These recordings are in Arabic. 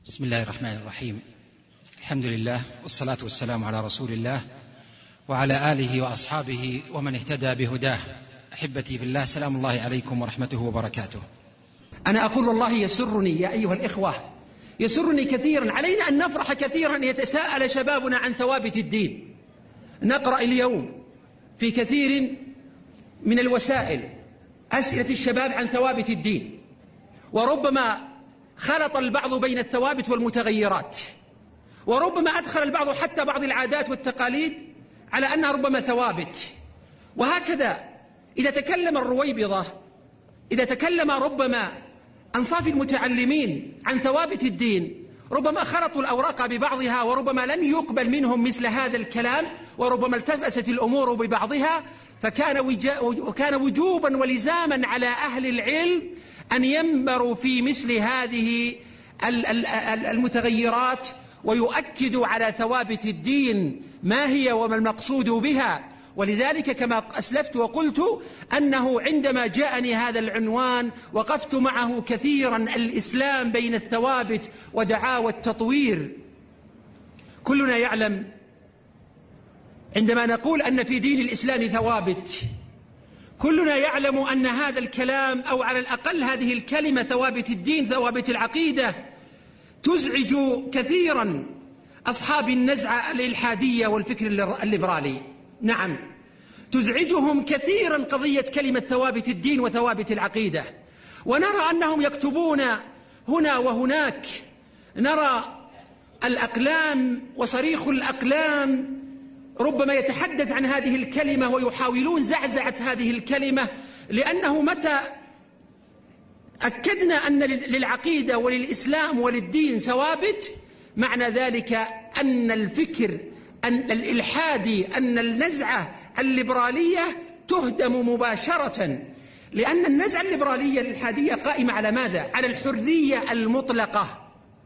بسم الله الرحمن الرحيم. الحمد لله والصلاة والسلام على رسول الله وعلى آله وأصحابه ومن اهتدى بهداه. أحبتي في الله، سلام الله عليكم ورحمته وبركاته. أنا أقول والله يسرني يا أيها الإخوة، يسرني كثيرا، علينا أن نفرح كثيرا أن يتساءل شبابنا عن ثوابت الدين. نقرأ اليوم في كثير من الوسائل أسئلة الشباب عن ثوابت الدين، وربما خلط البعض بين الثوابت والمتغيرات، وربما أدخل البعض حتى بعض العادات والتقاليد على أنها ربما ثوابت. وهكذا إذا تكلم الرويبضة، إذا تكلم ربما أنصاف المتعلمين عن ثوابت الدين، ربما خلطوا الأوراق ببعضها، وربما لن يقبل منهم مثل هذا الكلام، وربما التبست الأمور ببعضها، وكان وجوبا ولزاما على أهل العلم أن ينبروا في مثل هذه المتغيرات ويؤكدوا على ثوابت الدين ما هي وما المقصود بها. ولذلك كما أسلفت وقلت أنه عندما جاءني هذا العنوان وقفت معه كثيرا: الإسلام بين الثوابت ودعاوى التطوير. كلنا يعلم عندما نقول أن في دين الإسلام ثوابت، كلنا يعلم أن هذا الكلام أو على الأقل هذه الكلمة ثوابت الدين، ثوابت العقيدة، تزعج كثيرا أصحاب النزعة الإلحادية والفكر الليبرالي. نعم، تزعجهم كثيرا قضية كلمة ثوابت الدين وثوابت العقيدة، ونرى أنهم يكتبون هنا وهناك، نرى الأقلام وصريخ الأقلام ربما يتحدث عن هذه الكلمة ويحاولون زعزعة هذه الكلمة، لأنه متى أكدنا أن للعقيدة وللإسلام وللدين ثوابت، معنى ذلك أن الفكر أن الإلحادي، أن النزعة الليبرالية تهدم مباشرة، لأن النزعة الليبرالية الإلحادية قائمة على ماذا؟ على الحرية المطلقة،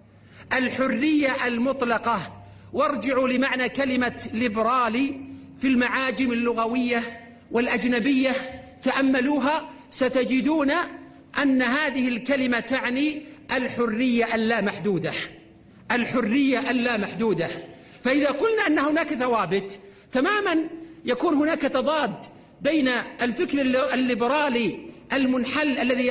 الحرية المطلقة. وارجعوا لمعنى كلمة ليبرالي في المعاجم اللغوية والأجنبية، تأملوها ستجدون أن هذه الكلمة تعني الحرية اللامحدودة، الحرية اللامحدودة. فإذا قلنا أن هناك ثوابت، تماما يكون هناك تضاد بين الفكر الليبرالي المنحل الذي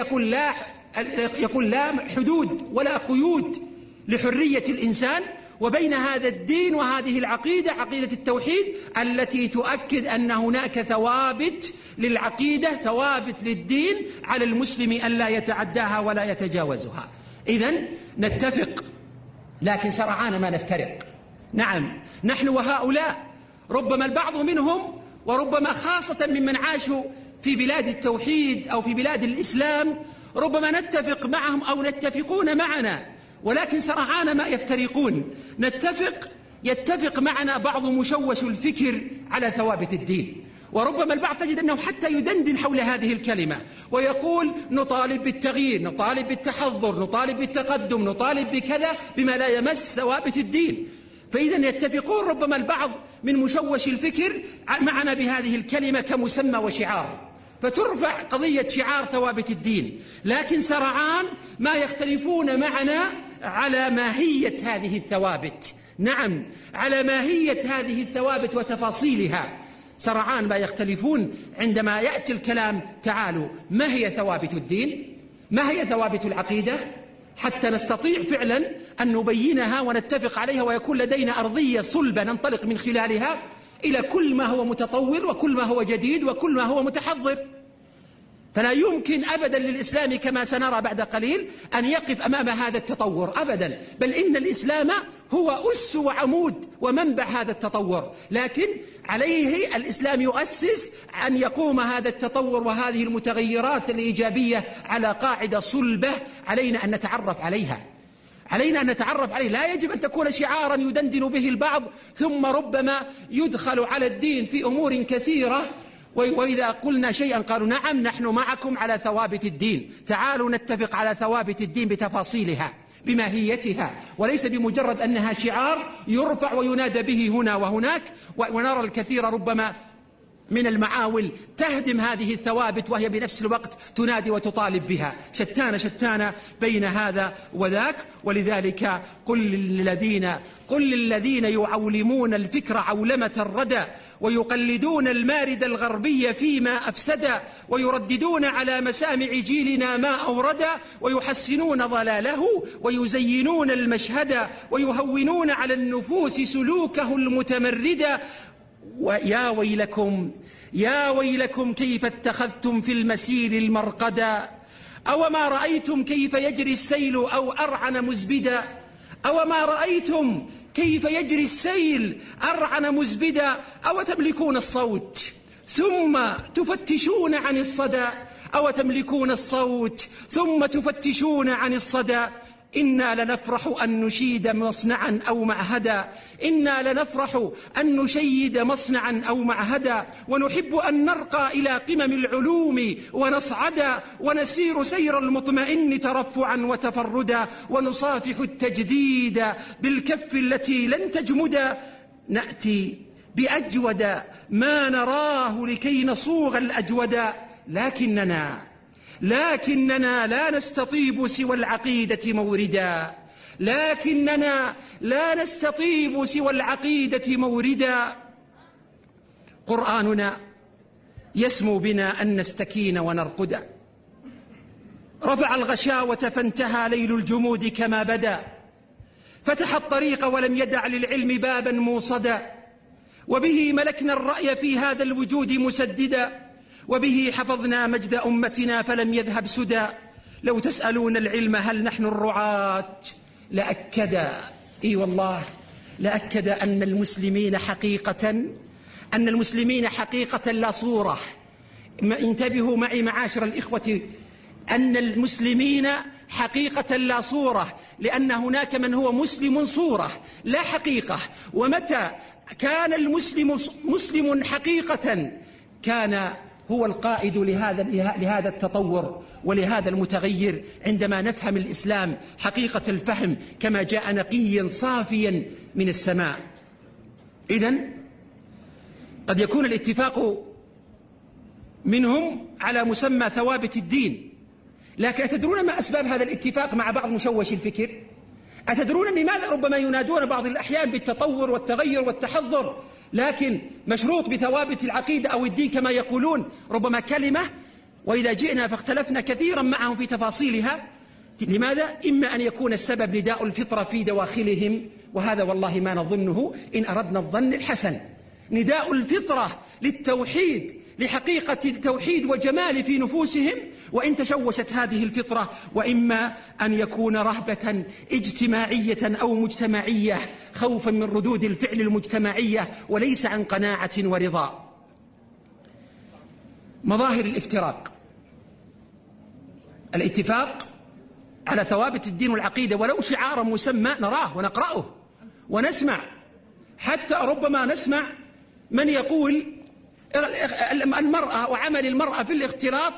يقول لا حدود ولا قيود لحرية الإنسان، وبين هذا الدين وهذه العقيدة، عقيدة التوحيد، التي تؤكد أن هناك ثوابت للعقيدة، ثوابت للدين، على المسلم أن لا يتعداها ولا يتجاوزها. إذن نتفق، لكن سرعان ما نفترق. نعم، نحن وهؤلاء ربما البعض منهم، وربما خاصة ممن عاشوا في بلاد التوحيد أو في بلاد الإسلام، ربما نتفق معهم أو يتفقون معنا، ولكن سرعان ما يفترقون. يتفق معنا بعض مشوش الفكر على ثوابت الدين، وربما البعض تجد أنه حتى يدندن حول هذه الكلمة ويقول نطالب بالتغيير، نطالب بالتحضر، نطالب بالتقدم، نطالب بكذا بما لا يمس ثوابت الدين. فإذا يتفقون ربما البعض من مشوش الفكر معنا بهذه الكلمة كمسمى وشعار، فترفع قضية شعار ثوابت الدين، لكن سرعان ما يختلفون معنا على ماهية هذه الثوابت. نعم، على ماهية هذه الثوابت وتفاصيلها سرعان ما يختلفون عندما يأتي الكلام: تعالوا، ما هي ثوابت الدين؟ ما هي ثوابت العقيدة؟ حتى نستطيع فعلا أن نبينها ونتفق عليها، ويكون لدينا أرضية صلبة ننطلق من خلالها إلى كل ما هو متطور وكل ما هو جديد وكل ما هو متحضر. فلا يمكن أبدا للإسلام كما سنرى بعد قليل أن يقف أمام هذا التطور أبدا، بل إن الإسلام هو أس وعمود ومنبع هذا التطور، لكن عليه الإسلام يؤسس أن يقوم هذا التطور وهذه المتغيرات الإيجابية على قاعدة صلبة علينا أن نتعرف عليها، علينا أن نتعرف عليه. لا يجب أن تكون شعارا يدندن به البعض، ثم ربما يدخل على الدين في أمور كثيرة، وإذا قلنا شيئا قالوا نعم نحن معكم على ثوابت الدين، تعالوا نتفق على ثوابت الدين بتفاصيلها بماهيتها، وليس بمجرد أنها شعار يرفع وينادى به هنا وهناك. ونرى الكثير ربما من المعاول تهدم هذه الثوابت، وهي بنفس الوقت تنادي وتطالب بها. شتان بين هذا وذاك. ولذلك قل للذين يعولمون الفكر عولمة الردى ويقلدون المارد الغربي فيما أفسد ويرددون على مسامع جيلنا ما أورد ويحسنون ضلاله ويزينون المشهد ويهونون على النفوس سلوكه المتمرد. ويا ويلكم كيف اتخذتم في المسير المرقدا أوما رأيتم كيف يجري السيل أو أرعن مزبدا أوما رأيتم كيف يجري السيل أرعن مزبدا أو تملكون الصوت ثم تفتشون عن الصدى أو تملكون الصوت ثم تفتشون عن الصدى. إنا لنفرح أن نشيد مصنعا أو معهدا إنا لنفرح أن نشيد مصنعا أو معهدا ونحب أن نرقى إلى قمم العلوم ونصعدا ونسير سير المطمئن ترفعا وتفردا ونصافح التجديد بالكف التي لن تجمدا نأتي بأجود ما نراه لكي نصوغ الأجودا لكننا لا نستطيب سوى العقيدة موردا قرآننا يسمو بنا أن نستكين ونرقدا رفع الغشاوة فانتهى ليل الجمود كما بدا فتح الطريق ولم يدع للعلم بابا موصدا وبه ملكنا الرأي في هذا الوجود مسددا وبه حفظنا مجد أمتنا فلم يذهب سدى. لو تسألون العلم هل نحن الرعاة لأكد أن المسلمين حقيقة لا صورة. انتبهوا معي معاشر الإخوة، أن المسلمين حقيقة لا صورة، لأن هناك من هو مسلم صورة لا حقيقة. ومتى كان المسلم مسلم حقيقة كان هو القائد لهذا التطور ولهذا المتغير. عندما نفهم الإسلام حقيقة الفهم كما جاء نقيا صافيا من السماء. إذن قد يكون الاتفاق منهم على مسمى ثوابت الدين، لكن أتدرون ما أسباب هذا الاتفاق مع بعض مشوش الفكر؟ أتدرون لماذا ربما ينادون بعض الأحيان بالتطور والتغير والتحضر، لكن مشروط بثوابت العقيدة أو الدين كما يقولون؟ ربما كلمة وإذا جئنا فاختلفنا كثيرا معهم في تفاصيلها. لماذا؟ إما أن يكون السبب نداء الفطرة في دواخلهم، وهذا والله ما نظنه إن أردنا الظن الحسن، نداء الفطرة للتوحيد، لحقيقة التوحيد وجمال في نفوسهم، وإن تشوشت هذه الفطرة، وإما أن يكون رهبة اجتماعية أو مجتمعية، خوفا من ردود الفعل المجتمعية وليس عن قناعة ورضا. مظاهر الافتراق: الاتفاق على ثوابت الدين والعقيدة ولو شعارا مسمى نراه ونقرأه ونسمع، حتى ربما نسمع من يقول المرأة وعمل المرأة في الاختلاط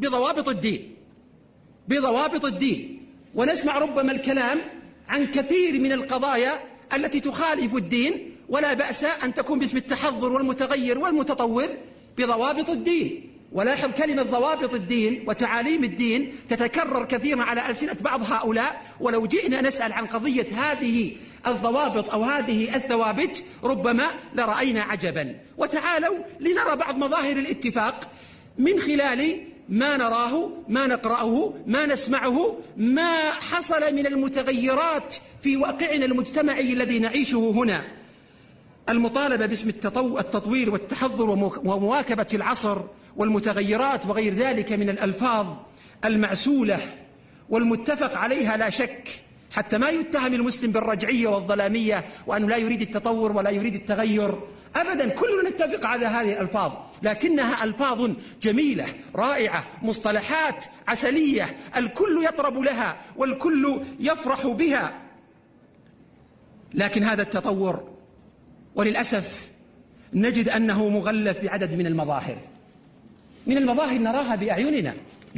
بضوابط الدين، ونسمع ربما الكلام عن كثير من القضايا التي تخالف الدين، ولا بأس أن تكون باسم التحضر والمتغير والمتطور بضوابط الدين. ولاحظ كلمة ضوابط الدين وتعاليم الدين تتكرر كثيرا على ألسنة بعض هؤلاء، ولو جئنا نسأل عن قضية هذه الضوابط أو هذه الثوابت ربما لرأينا عجبا. وتعالوا لنرى بعض مظاهر الاتفاق من خلال ما نراه، ما نقرأه، ما نسمعه، ما حصل من المتغيرات في واقعنا المجتمعي الذي نعيشه هنا. المطالبة باسم التطوير والتحضر ومواكبة العصر والمتغيرات وغير ذلك من الألفاظ المعسولة والمتفق عليها لا شك، حتى ما يتهم المسلم بالرجعية والظلامية وأنه لا يريد التطور ولا يريد التغير أبدا. كلنا نتفق على هذه الألفاظ، لكنها ألفاظ جميلة رائعة، مصطلحات عسلية، الكل يطرب لها والكل يفرح بها. لكن هذا التطور وللأسف نجد أنه مغلف بعدد من المظاهر نراها بأعيننا.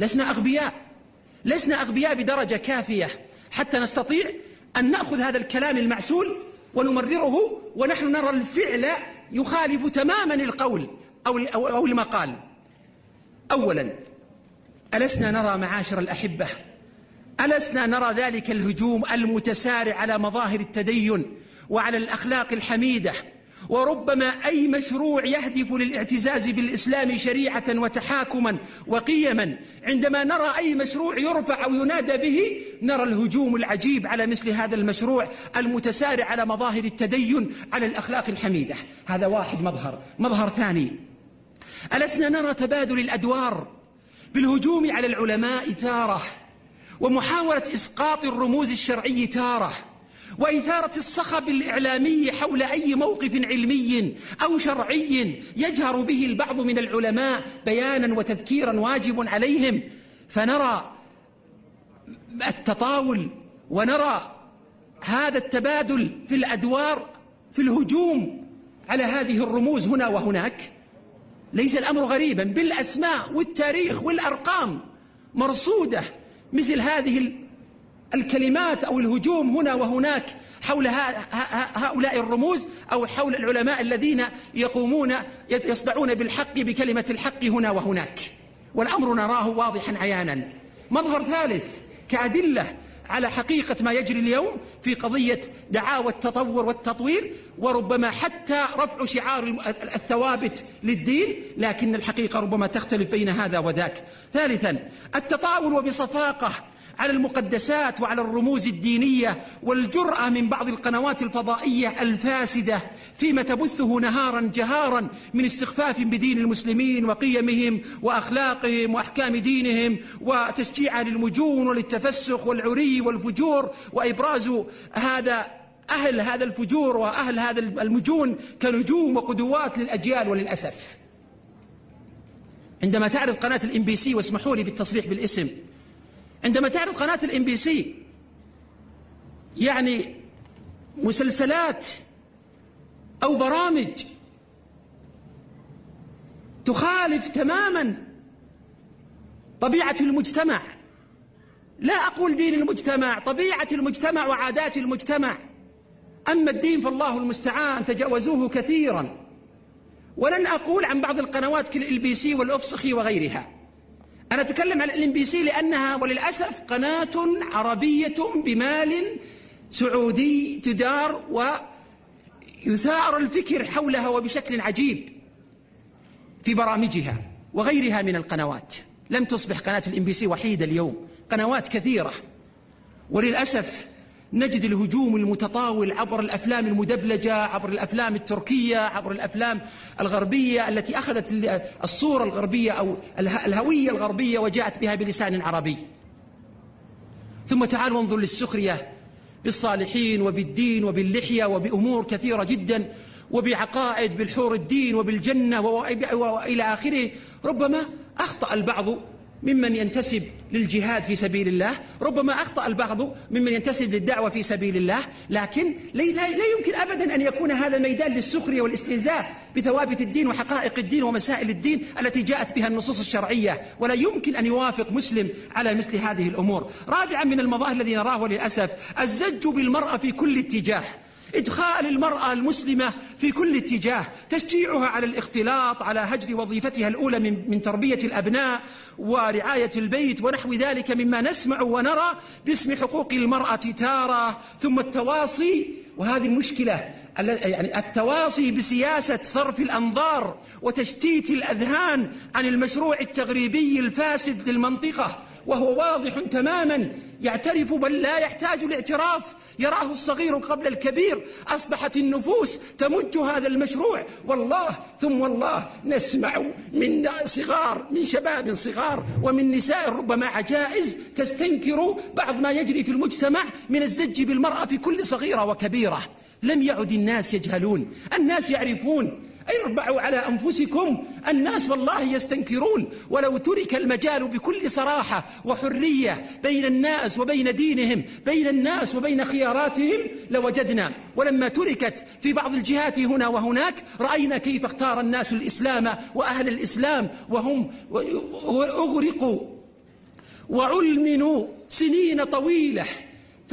لسنا أغبياء بدرجة كافية حتى نستطيع أن نأخذ هذا الكلام المعسول ونمرره ونحن نرى الفعل يخالف تماما القول. أو المقال. أولا، ألسنا نرى معاشر الأحبة، ألسنا نرى ذلك الهجوم المتسارع على مظاهر التدين وعلى الأخلاق الحميدة، وربما أي مشروع يهدف للاعتزاز بالإسلام شريعة وتحاكما وقيما، عندما نرى أي مشروع يرفع أو ينادى به نرى الهجوم العجيب على مثل هذا المشروع المتسارع على مظاهر التدين على الأخلاق الحميدة. هذا واحد مظهر ثاني، ألسنا نرى تبادل الأدوار بالهجوم على العلماء تارة، ومحاولة إسقاط الرموز الشرعي تارة، وإثارة الصخب الإعلامي حول أي موقف علمي أو شرعي يجهر به البعض من العلماء بيانا وتذكيرا واجب عليهم، فنرى التطاول ونرى هذا التبادل في الأدوار في الهجوم على هذه الرموز هنا وهناك. ليس الأمر غريبا، بالأسماء والتاريخ والأرقام مرصودة مثل هذه الكلمات أو الهجوم هنا وهناك حول هؤلاء الرموز أو حول العلماء الذين يصدعون بالحق بكلمة الحق هنا وهناك، والأمر نراه واضحا عيانا. مظهر ثالث كأدلة على حقيقة ما يجري اليوم في قضية دعاوى التطور والتطوير، وربما حتى رفع شعار الثوابت للدين، لكن الحقيقة ربما تختلف بين هذا وذاك. ثالثا، التطاول وبصفاقة على المقدسات وعلى الرموز الدينية، والجرأة من بعض القنوات الفضائية الفاسدة فيما تبثه نهارا جهارا من استخفاف بدين المسلمين وقيمهم وأخلاقهم وأحكام دينهم، وتشجيعها للمجون وللتفسخ والعري والفجور، وإبراز أهل هذا الفجور وأهل هذا المجون كنجوم وقدوات للأجيال. وللأسف عندما تعرض قناة الMBC، واسمحوا لي بالتصريح بالاسم، عندما تعرض قناة الMBC يعني مسلسلات أو برامج تخالف تماما طبيعة المجتمع، لا أقول دين المجتمع، طبيعة المجتمع وعادات المجتمع. أما الدين فالله المستعان تجاوزوه كثيرا. ولن أقول عن بعض القنوات كالLBC والأفسخي وغيرها، أنا أتكلم عن الMBC لأنها وللأسف قناة عربية بمال سعودي تدار ويثار الفكر حولها وبشكل عجيب في برامجها وغيرها من القنوات. لم تصبح قناة الMBC وحيدة اليوم، قنوات كثيرة. وللأسف نجد الهجوم المتطاول عبر الأفلام المدبلجة، عبر الأفلام التركية، عبر الأفلام الغربية التي أخذت الصورة الغربية أو الهوية الغربية وجاءت بها بلسان عربي. ثم تعالوا انظر للسخرية بالصالحين وبالدين وباللحية وبأمور كثيرة جدا، وبعقائد بالحور الدين وبالجنة وإلى آخره. ربما أخطأ البعض ممن ينتسب للجهاد في سبيل الله، ربما أخطأ البعض ممن ينتسب للدعوة في سبيل الله، لكن لا يمكن أبدا أن يكون هذا ميدان للسخرية والاستهزاء بثوابت الدين وحقائق الدين ومسائل الدين التي جاءت بها النصوص الشرعية، ولا يمكن أن يوافق مسلم على مثل هذه الأمور. رابعا من المظاهر الذي نراه للأسف الزج بالمرأة في كل اتجاه، إدخال المرأة المسلمة في كل اتجاه، تشجيعها على الاختلاط، على هجر وظيفتها الأولى من تربية الأبناء ورعاية البيت ونحو ذلك مما نسمع ونرى باسم حقوق المرأة تارة. ثم التواصي، وهذه المشكلة، يعني التواصي بسياسة صرف الأنظار وتشتيت الأذهان عن المشروع التغريبي الفاسد للمنطقة، وهو واضح تماما، يعترف بل لا يحتاج الاعتراف، يراه الصغير قبل الكبير. أصبحت النفوس تمج هذا المشروع، والله ثم والله نسمع من شباب صغار ومن نساء ربما عجائز تستنكر بعض ما يجري في المجتمع من الزج بالمرأة في كل صغيرة وكبيرة. لم يعد الناس يجهلون، الناس يعرفون. اربعوا على أنفسكم، الناس والله يستنكرون. ولو ترك المجال بكل صراحة وحرية بين الناس وبين دينهم، بين الناس وبين خياراتهم لوجدنا. ولما تركت في بعض الجهات هنا وهناك رأينا كيف اختار الناس الإسلام وأهل الإسلام، وهم أغرقوا وعلمنوا سنين طويلة،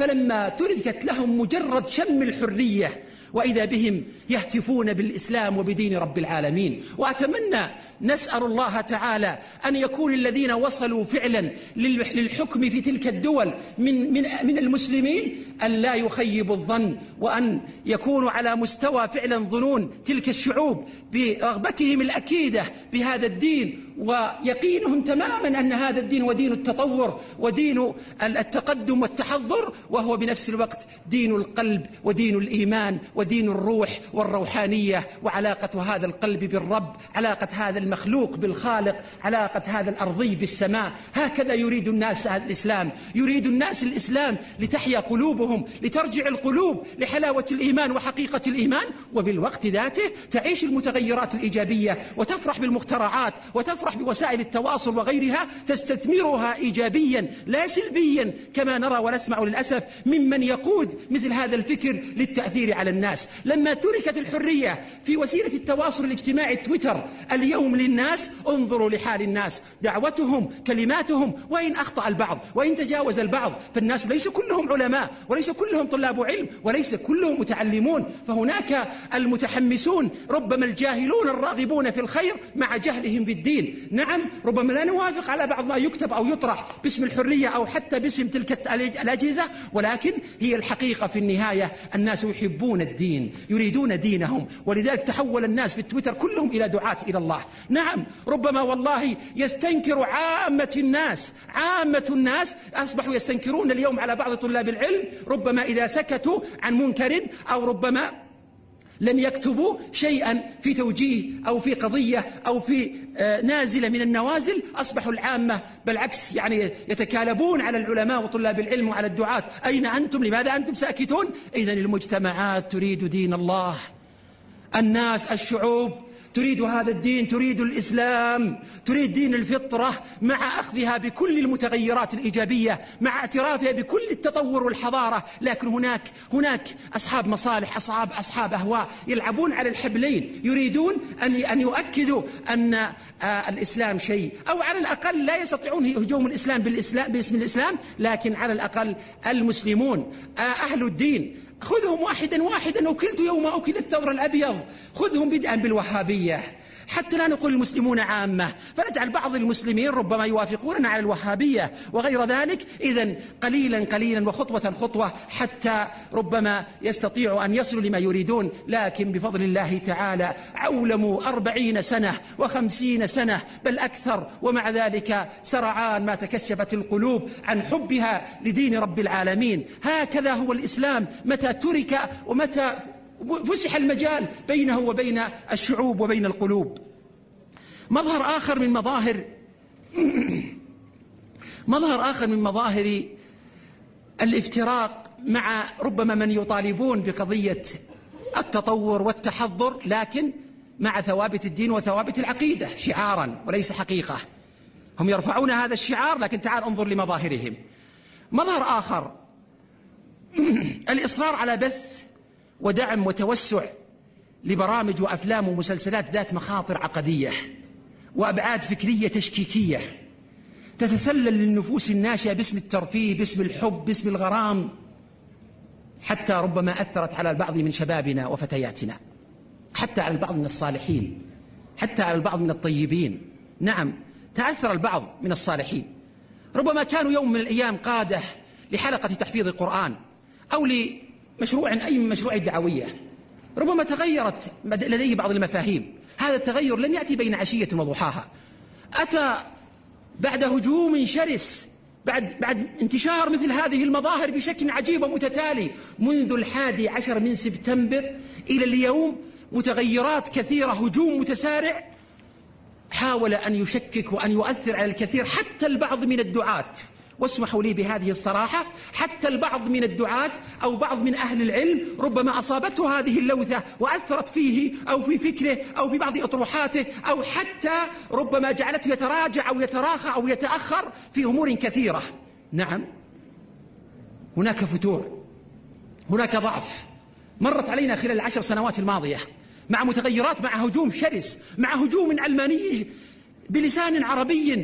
فلما تركت لهم مجرد شم الحرية وإذا بهم يهتفون بالإسلام وبدين رب العالمين. وأتمنى نسأل الله تعالى أن يكون الذين وصلوا فعلا للحكم في تلك الدول من المسلمين أن لا يخيبوا الظن، وأن يكونوا على مستوى فعلا ظنون تلك الشعوب برغبتهم الأكيدة بهذا الدين ويقينهم تماما أن هذا الدين هو دين التطور ودين التقدم والتحضر، وهو بنفس الوقت دين القلب ودين الإيمان ودين الروح والروحانية، وعلاقة هذا القلب بالرب، علاقة هذا المخلوق بالخالق، علاقة هذا الأرضي بالسماء. هكذا يريد الناس الإسلام، يريد الناس الإسلام لتحيا قلوبهم، لترجع القلوب لحلاوة الإيمان وحقيقة الإيمان، وبالوقت ذاته تعيش المتغيرات الإيجابية وتفرح بالمخترعات وتفرح بوسائل التواصل وغيرها، تستثمرها إيجابيا لا سلبيا كما نرى ونسمع للأسف ممن يقود مثل هذا الفكر للتأثير على الناس. لما تركت الحرية في وسيلة التواصل الاجتماعي تويتر اليوم للناس، انظروا لحال الناس، دعوتهم، كلماتهم، وإن أخطأ البعض وإن تجاوز البعض، فالناس ليس كلهم علماء وليس كلهم طلاب علم وليس كلهم متعلمون، فهناك المتحمسون ربما الجاهلون الراغبون في الخير مع جهلهم بالدين. نعم، ربما لا نوافق على بعض ما يكتب أو يطرح باسم الحرية أو حتى باسم تلك الأجهزة، ولكن هي الحقيقة في النهاية الناس يحبون الدين، يريدون دينهم، ولذلك تحول الناس في التويتر كلهم إلى دعاة إلى الله. نعم، ربما والله يستنكر عامة الناس أصبحوا يستنكرون اليوم على بعض طلاب العلم، ربما إذا سكتوا عن منكر أو ربما لم يكتبوا شيئا في توجيه أو في قضية أو في نازلة من النوازل، أصبحوا العامة بالعكس يعني يتكالبون على العلماء وطلاب العلم وعلى الدعاة. أين أنتم؟ لماذا أنتم ساكتون؟ إذن المجتمعات تريد دين الله، الناس الشعوب تريد هذا الدين، تريد الإسلام، تريد دين الفطرة مع أخذها بكل المتغيرات الإيجابية، مع اعترافها بكل التطور والحضارة. لكن هناك أصحاب مصالح، أصحاب أهواء يلعبون على الحبلين، يريدون أن يؤكدوا أن الإسلام شيء، أو على الأقل لا يستطيعون هجوم الإسلام باسم الإسلام، لكن على الأقل المسلمون أهل الدين خذهم واحدا أكلت يوم أكل الثور الأبيض، خذهم بدءا بالوهابية حتى لا نقول المسلمون عامة، فنجعل بعض المسلمين ربما يوافقوننا على الوهابية وغير ذلك. إذن قليلا وخطوة حتى ربما يستطيعوا أن يصلوا لما يريدون. لكن بفضل الله تعالى عولموا 40 سنة و50 سنة بل أكثر، ومع ذلك سرعان ما تكشفت القلوب عن حبها لدين رب العالمين. هكذا هو الإسلام، متى ترك ومتى فسح المجال بينه وبين الشعوب وبين القلوب. مظهر آخر من مظاهر الافتراق مع ربما من يطالبون بقضية التطور والتحضر لكن مع ثوابت الدين وثوابت العقيدة شعارا وليس حقيقة. هم يرفعون هذا الشعار، لكن تعال انظر لمظاهرهم. مظهر آخر الإصرار على بث ودعم وتوسع لبرامج وأفلام ومسلسلات ذات مخاطر عقدية وأبعاد فكرية تشكيكية تتسلل للنفوس الناشئة باسم الترفيه، باسم الحب، باسم الغرام، حتى ربما أثرت على البعض من شبابنا وفتياتنا، حتى على البعض من الصالحين، حتى على البعض من الطيبين. نعم، تأثر البعض من الصالحين، ربما كانوا يوم من الأيام قادة لحلقة تحفيظ القرآن أو لمشروع أي من مشروع الدعوية، ربما تغيرت لديه بعض المفاهيم. هذا التغير لم يأتي بين عشية وضحاها، أتى بعد هجوم شرس، بعد انتشار مثل هذه المظاهر بشكل عجيب ومتتالي منذ 11 من سبتمبر إلى اليوم. متغيرات كثيرة، هجوم متسارع حاول أن يشكك وأن يؤثر على الكثير، حتى البعض من الدعاة، واسمحوا لي بهذه الصراحة، حتى البعض من الدعاة أو بعض من أهل العلم ربما أصابته هذه اللوثة وأثرت فيه أو في فكره أو في بعض أطروحاته، أو حتى ربما جعلته يتراجع أو يتراخى أو يتأخر في أمور كثيرة. نعم، هناك فتور، هناك ضعف مرت علينا خلال 10 سنوات الماضية، مع متغيرات، مع هجوم شرس، مع هجوم علماني بلسان عربي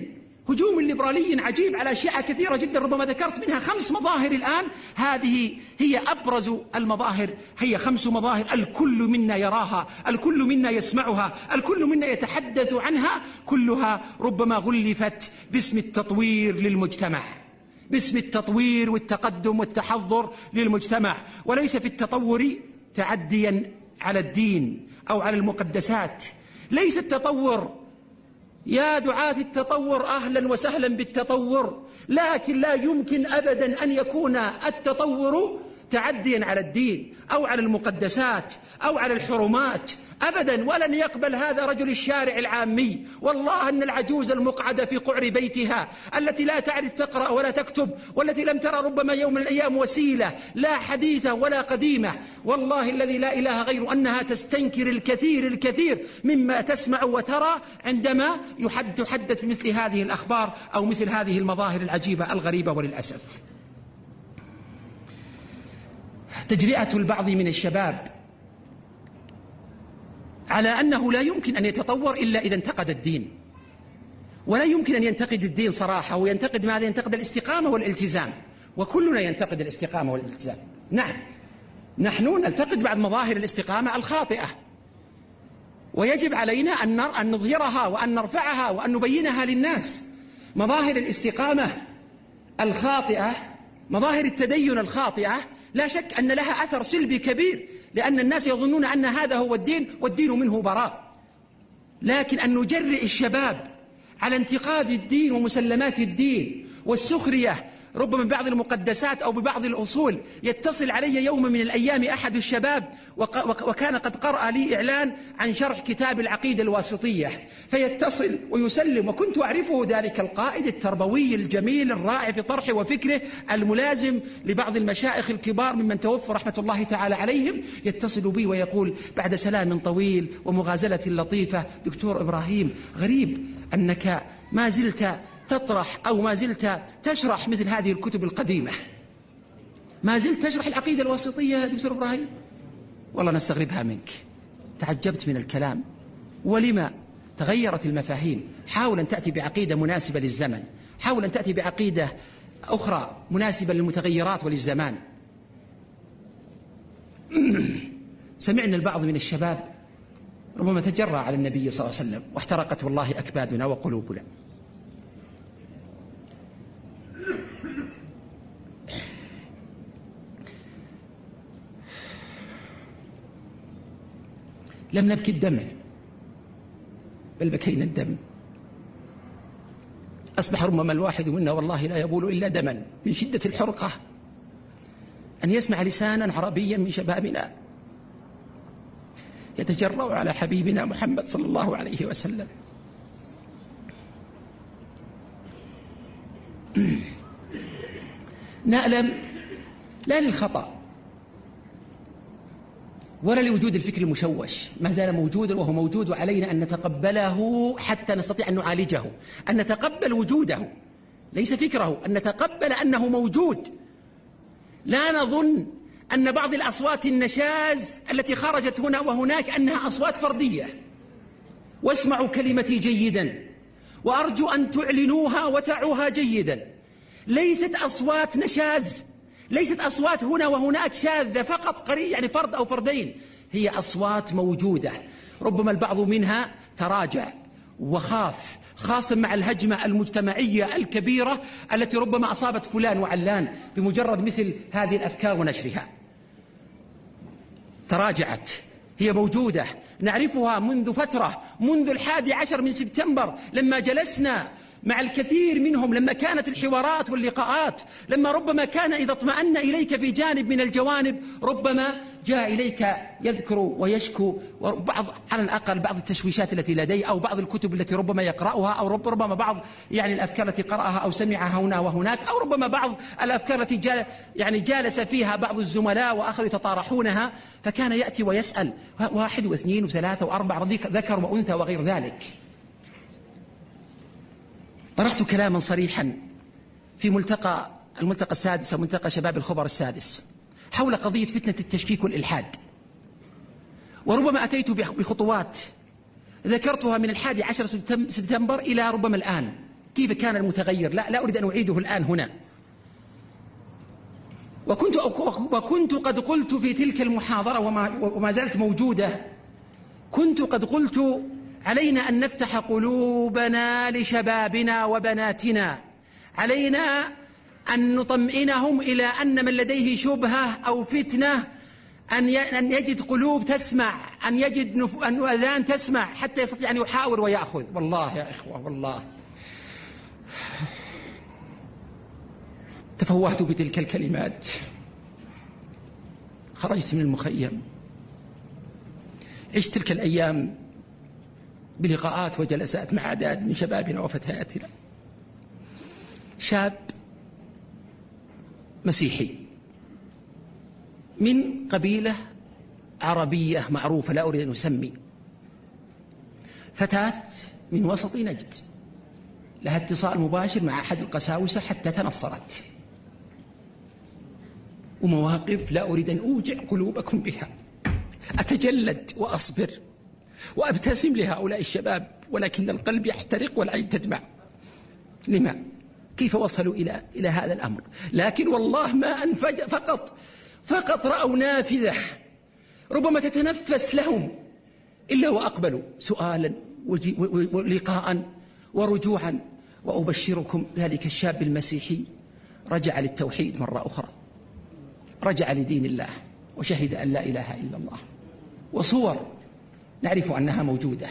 هجوم ليبرالي عجيب على أشياء كثيرة جدا، ربما ذكرت منها 5 مظاهر الآن. هذه هي أبرز المظاهر، هي 5 مظاهر الكل منا يراها، الكل منا يسمعها، الكل منا يتحدث عنها، كلها ربما غلفت باسم التطوير للمجتمع، باسم التطوير والتقدم والتحضر للمجتمع، وليس في التطور تعديا على الدين أو على المقدسات. ليس التطور، يا دعاة التطور أهلا وسهلا بالتطور، لكن لا يمكن أبدا أن يكون التطور تعديا على الدين أو على المقدسات أو على الحرمات أبدا. ولن يقبل هذا رجل الشارع العامي. والله أن العجوز المقعدة في قعر بيتها التي لا تعرف تقرأ ولا تكتب، والتي لم ترى ربما يوم من الأيام وسيلة لا حديثة ولا قديمة، والله الذي لا إله غيره أنها تستنكر الكثير مما تسمع وترى عندما تحدث بمثل هذه الأخبار أو مثل هذه المظاهر العجيبة الغريبة. وللأسف تجرئة البعض من الشباب على أنه لا يمكن أن يتطور إلا إذا انتقد الدين، ولا يمكن أن ينتقد الدين صراحة، وينتقد ماذا؟ ينتقد الاستقامة والالتزام، وكلنا ينتقد الاستقامة والالتزام. نعم، نحن ننتقد بعض مظاهر الاستقامة الخاطئة، ويجب علينا أن نظهرها وأن نرفعها وأن نبينها للناس. مظاهر الاستقامة الخاطئة، مظاهر التدين الخاطئة، لا شك أن لها أثر سلبي كبير، لأن الناس يظنون أن هذا هو الدين والدين منه براء. لكن أن نجرئ الشباب على انتقاد الدين ومسلمات الدين والسخرية ربما ببعض المقدسات أو ببعض الأصول. يتصل علي يوم من الأيام أحد الشباب وكان قد قرأ لي إعلان عن شرح كتاب العقيدة الواسطية، فيتصل ويسلم، وكنت أعرفه ذلك القائد التربوي الجميل الرائع في طرحه وفكره الملازم لبعض المشايخ الكبار ممن توفوا رحمة الله تعالى عليهم. يتصل بي ويقول بعد سلام طويل ومغازلة لطيفة: دكتور إبراهيم، غريب أنك ما زلت تطرح أو ما زلت تشرح مثل هذه الكتب القديمة، ما زلت تشرح العقيدة الواسطية يا دكتور إبراهيم؟ والله نستغربها منك. تعجبت من الكلام، ولما تغيرت المفاهيم. حاول أن تأتي بعقيدة مناسبة للزمن، حاول أن تأتي بعقيدة أخرى مناسبة للمتغيرات وللزمان. سمعنا البعض من الشباب ربما تجرأ على النبي صلى الله عليه وسلم، واحترقت والله أكبادنا وقلوبنا. لم نبكي الدمع بل بكينا الدم. أصبح ربما الواحد منا والله لا يبول إلا دما من شدة الحرقة أن يسمع لسانا عربيا من شبابنا يتجرأ على حبيبنا محمد صلى الله عليه وسلم. نألم لا للخطأ ولا لوجود الفكر المشوش، ما زال موجودا وهو موجود، وعلينا أن نتقبله حتى نستطيع أن نعالجه، أن نتقبل وجوده ليس فكره، أن نتقبل أنه موجود. لا نظن أن بعض الأصوات النشاز التي خرجت هنا وهناك أنها أصوات فردية. واسمعوا كلمتي جيدا، وأرجو أن تعلنوها وتعوها جيدا. ليست أصوات نشاز، ليست أصوات هنا وهناك شاذة فقط قريب، يعني فرد أو فردين، هي أصوات موجودة. ربما البعض منها تراجع وخاف، خاصة مع الهجمة المجتمعية الكبيرة التي ربما أصابت فلان وعلان بمجرد مثل هذه الأفكار ونشرها. تراجعت، هي موجودة، نعرفها منذ فترة، منذ 11 من سبتمبر لما جلسنا مع الكثير منهم، لما كانت الحوارات واللقاءات، لما ربما كان إذا اطمأن إليك في جانب من الجوانب ربما جاء إليك يذكر ويشكو بعض، على الأقل بعض التشويشات التي لديه، أو بعض الكتب التي ربما يقرأها، أو ربما بعض يعني الأفكار التي قرأها أو سمعها هنا وهناك، أو ربما بعض الأفكار التي جالس فيها بعض الزملاء وآخر يتطارحونها، فكان يأتي ويسأل 1 و2 و3 و4 ذكر وأنثى وغير ذلك. طرحت كلاما صريحا في الملتقى السادس أو ملتقى شباب الخبر السادس حول قضية فتنة التشكيك والإلحاد، وربما أتيت بخطوات ذكرتها من 11 سبتمبر إلى ربما الآن كيف كان المتغير. لا أريد أن أعيده الآن هنا. وكنت قد قلت في تلك المحاضرة وما زالت موجودة، كنت قد قلت: علينا أن نفتح قلوبنا لشبابنا وبناتنا، علينا أن نطمئنهم إلى أن من لديه شبهة أو فتنة أن يجد قلوب تسمع، أن يجد أذان تسمع حتى يستطيع أن يحاور ويأخذ. والله يا إخوة، والله تفوهت بتلك الكلمات. خرجت من المخيم، عشت تلك الأيام بلقاءات وجلسات مع أعداد من شبابنا وفتياتنا. شاب مسيحي من قبيلة عربية معروفة لا أريد أن أسمي، فتاة من وسط نجد لها اتصال مباشر مع أحد القساوسة حتى تنصرت، ومواقف لا أريد أن أوجع قلوبكم بها. أتجلد وأصبر وأبتسم لهؤلاء الشباب، ولكن القلب يحترق والعين تدمع. لما؟ كيف وصلوا إلى هذا الأمر؟ لكن والله ما أنفج، فقط رأوا نافذة ربما تتنفس لهم إلا وأقبلوا سؤالا ولقاء ورجوعا. وأبشركم ذلك الشاب المسيحي رجع للتوحيد مرة أخرى، رجع لدين الله وشهد أن لا إله إلا الله. وصور نعرف أنها موجودة.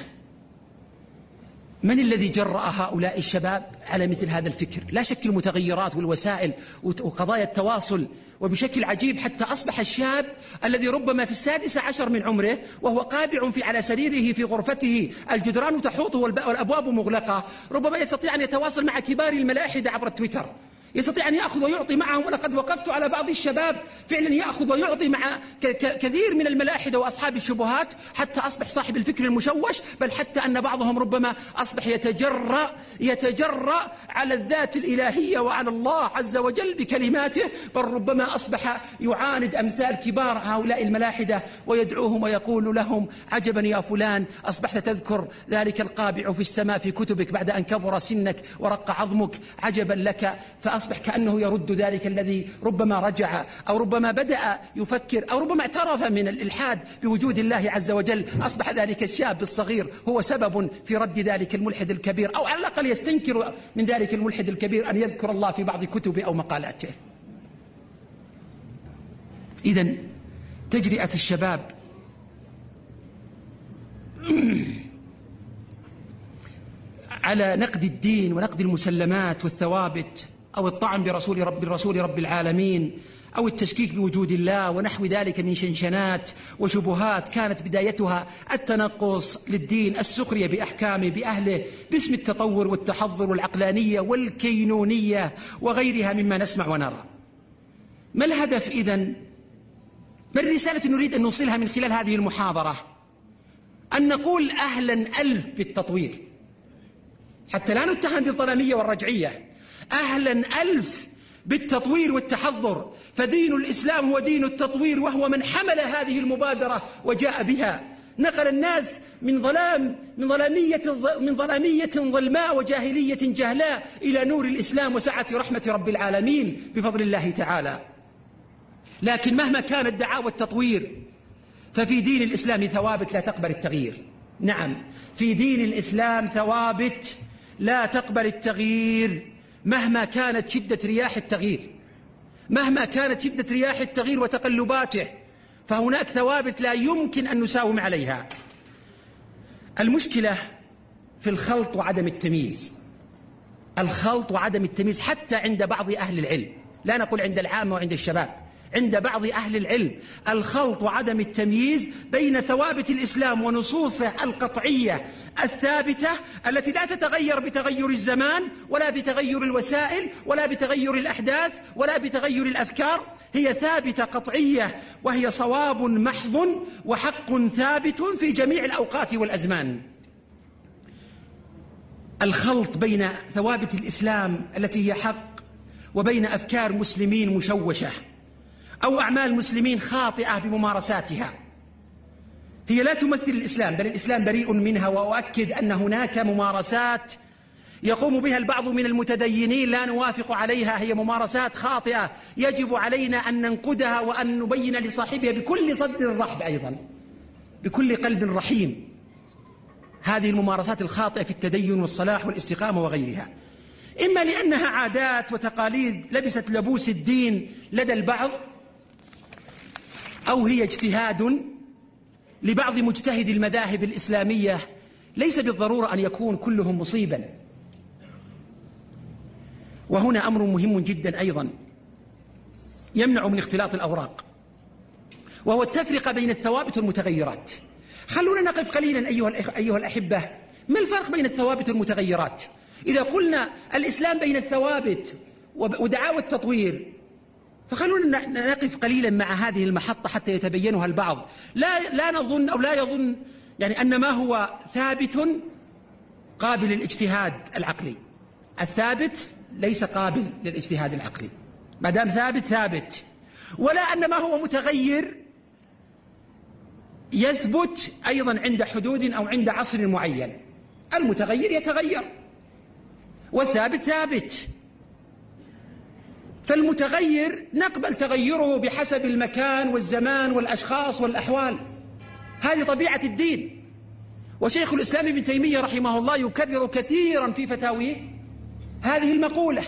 من الذي جرأ هؤلاء الشباب على مثل هذا الفكر؟ لا شك المتغيرات والوسائل وقضايا التواصل، وبشكل عجيب حتى أصبح الشاب الذي ربما في 16 من عمره وهو قابع على سريره في غرفته، الجدران تحوطه والأبواب مغلقة، ربما يستطيع أن يتواصل مع كبار الملاحدة عبر التويتر، يستطيع أن يأخذ ويعطي معهم. ولقد وقفت على بعض الشباب فعلا يأخذ ويعطي مع كثير من الملاحدة وأصحاب الشبهات، حتى أصبح صاحب الفكر المشوش، بل حتى أن بعضهم ربما أصبح يتجرأ على الذات الإلهية وعلى الله عز وجل بكلماته، بل ربما أصبح يعاند أمثال كبار هؤلاء الملاحدة ويدعوهم ويقول لهم: عجبا يا فلان، أصبحت تذكر ذلك القابع في السماء في كتبك بعد أن كبر سنك ورق عظمك، عجبا لك. فأصبح كأنه يرد ذلك الذي ربما رجع أو ربما بدأ يفكر أو ربما اعترف من الإلحاد بوجود الله عز وجل. أصبح ذلك الشاب الصغير هو سبب في رد ذلك الملحد الكبير، أو على الأقل يستنكر من ذلك الملحد الكبير أن يذكر الله في بعض كتبه أو مقالاته. إذن تجرئة الشباب على نقد الدين ونقد المسلمات والثوابت، أو الطعن بالرسول رب العالمين، أو التشكيك بوجود الله ونحو ذلك من شنشنات وشبهات كانت بدايتها التنقص للدين، السخرية بأحكامه بأهله باسم التطور والتحضر والعقلانية والكينونية وغيرها مما نسمع ونرى. ما الهدف إذن؟ ما الرسالة نريد أن نوصلها من خلال هذه المحاضرة؟ أن نقول أهلا ألف بالتطوير، حتى لا نتهم بالظلامية والرجعية. أهلا ألف بالتطوير والتحضر، فدين الإسلام هو دين التطوير، وهو من حمل هذه المبادرة وجاء بها، نقل الناس من ظلامية ظلماء وجاهلية جهلاء إلى نور الإسلام وسعة رحمة رب العالمين بفضل الله تعالى. لكن مهما كانت دعاوى التطوير ففي دين الإسلام ثوابت لا تقبل التغيير. نعم، في دين الإسلام ثوابت لا تقبل التغيير مهما كانت شدة رياح التغيير، مهما كانت شدة رياح التغيير وتقلباته، فهناك ثوابت لا يمكن أن نساوم عليها. المشكلة في الخلط وعدم التمييز، الخلط وعدم التمييز حتى عند بعض أهل العلم، لا نقول عند العامة وعند الشباب، عند بعض أهل العلم الخلط وعدم التمييز بين ثوابت الإسلام ونصوصه القطعية الثابتة التي لا تتغير بتغير الزمان ولا بتغير الوسائل ولا بتغير الأحداث ولا بتغير الأفكار، هي ثابتة قطعية وهي صواب محض وحق ثابت في جميع الأوقات والأزمان. الخلط بين ثوابت الإسلام التي هي حق وبين أفكار مسلمين مشوشة أو أعمال مسلمين خاطئة بممارساتها، هي لا تمثل الإسلام، بل الإسلام بريء منها. وأؤكد أن هناك ممارسات يقوم بها البعض من المتدينين لا نوافق عليها، هي ممارسات خاطئة يجب علينا أن ننقدها وأن نبين لصاحبها بكل صدر رحب، أيضا بكل قلب رحيم، هذه الممارسات الخاطئة في التدين والصلاح والاستقامة وغيرها، إما لأنها عادات وتقاليد لبست لبوس الدين لدى البعض، أو هي اجتهاد لبعض مجتهد المذاهب الإسلامية، ليس بالضرورة أن يكون كلهم مصيبا. وهنا أمر مهم جدا أيضا يمنع من اختلاط الأوراق، وهو التفرقة بين الثوابت والمتغيرات. خلونا نقف قليلا أيها الأحبة، ما الفرق بين الثوابت والمتغيرات؟ إذا قلنا الإسلام بين الثوابت ودعاوى التطوير، فخلونا نقف قليلا مع هذه المحطة حتى يتبينها البعض. لا نظن أو لا يظن يعني أن ما هو ثابت قابل للاجتهاد العقلي. الثابت ليس قابل للاجتهاد العقلي، ما دام ثابت ثابت. ولا أن ما هو متغير يثبت أيضا عند حدود أو عند عصر معين. المتغير يتغير والثابت ثابت. فالمتغير نقبل تغيره بحسب المكان والزمان والأشخاص والأحوال، هذه طبيعة الدين. وشيخ الإسلام ابن تيمية رحمه الله يكرر كثيرا في فتاويه هذه المقولة،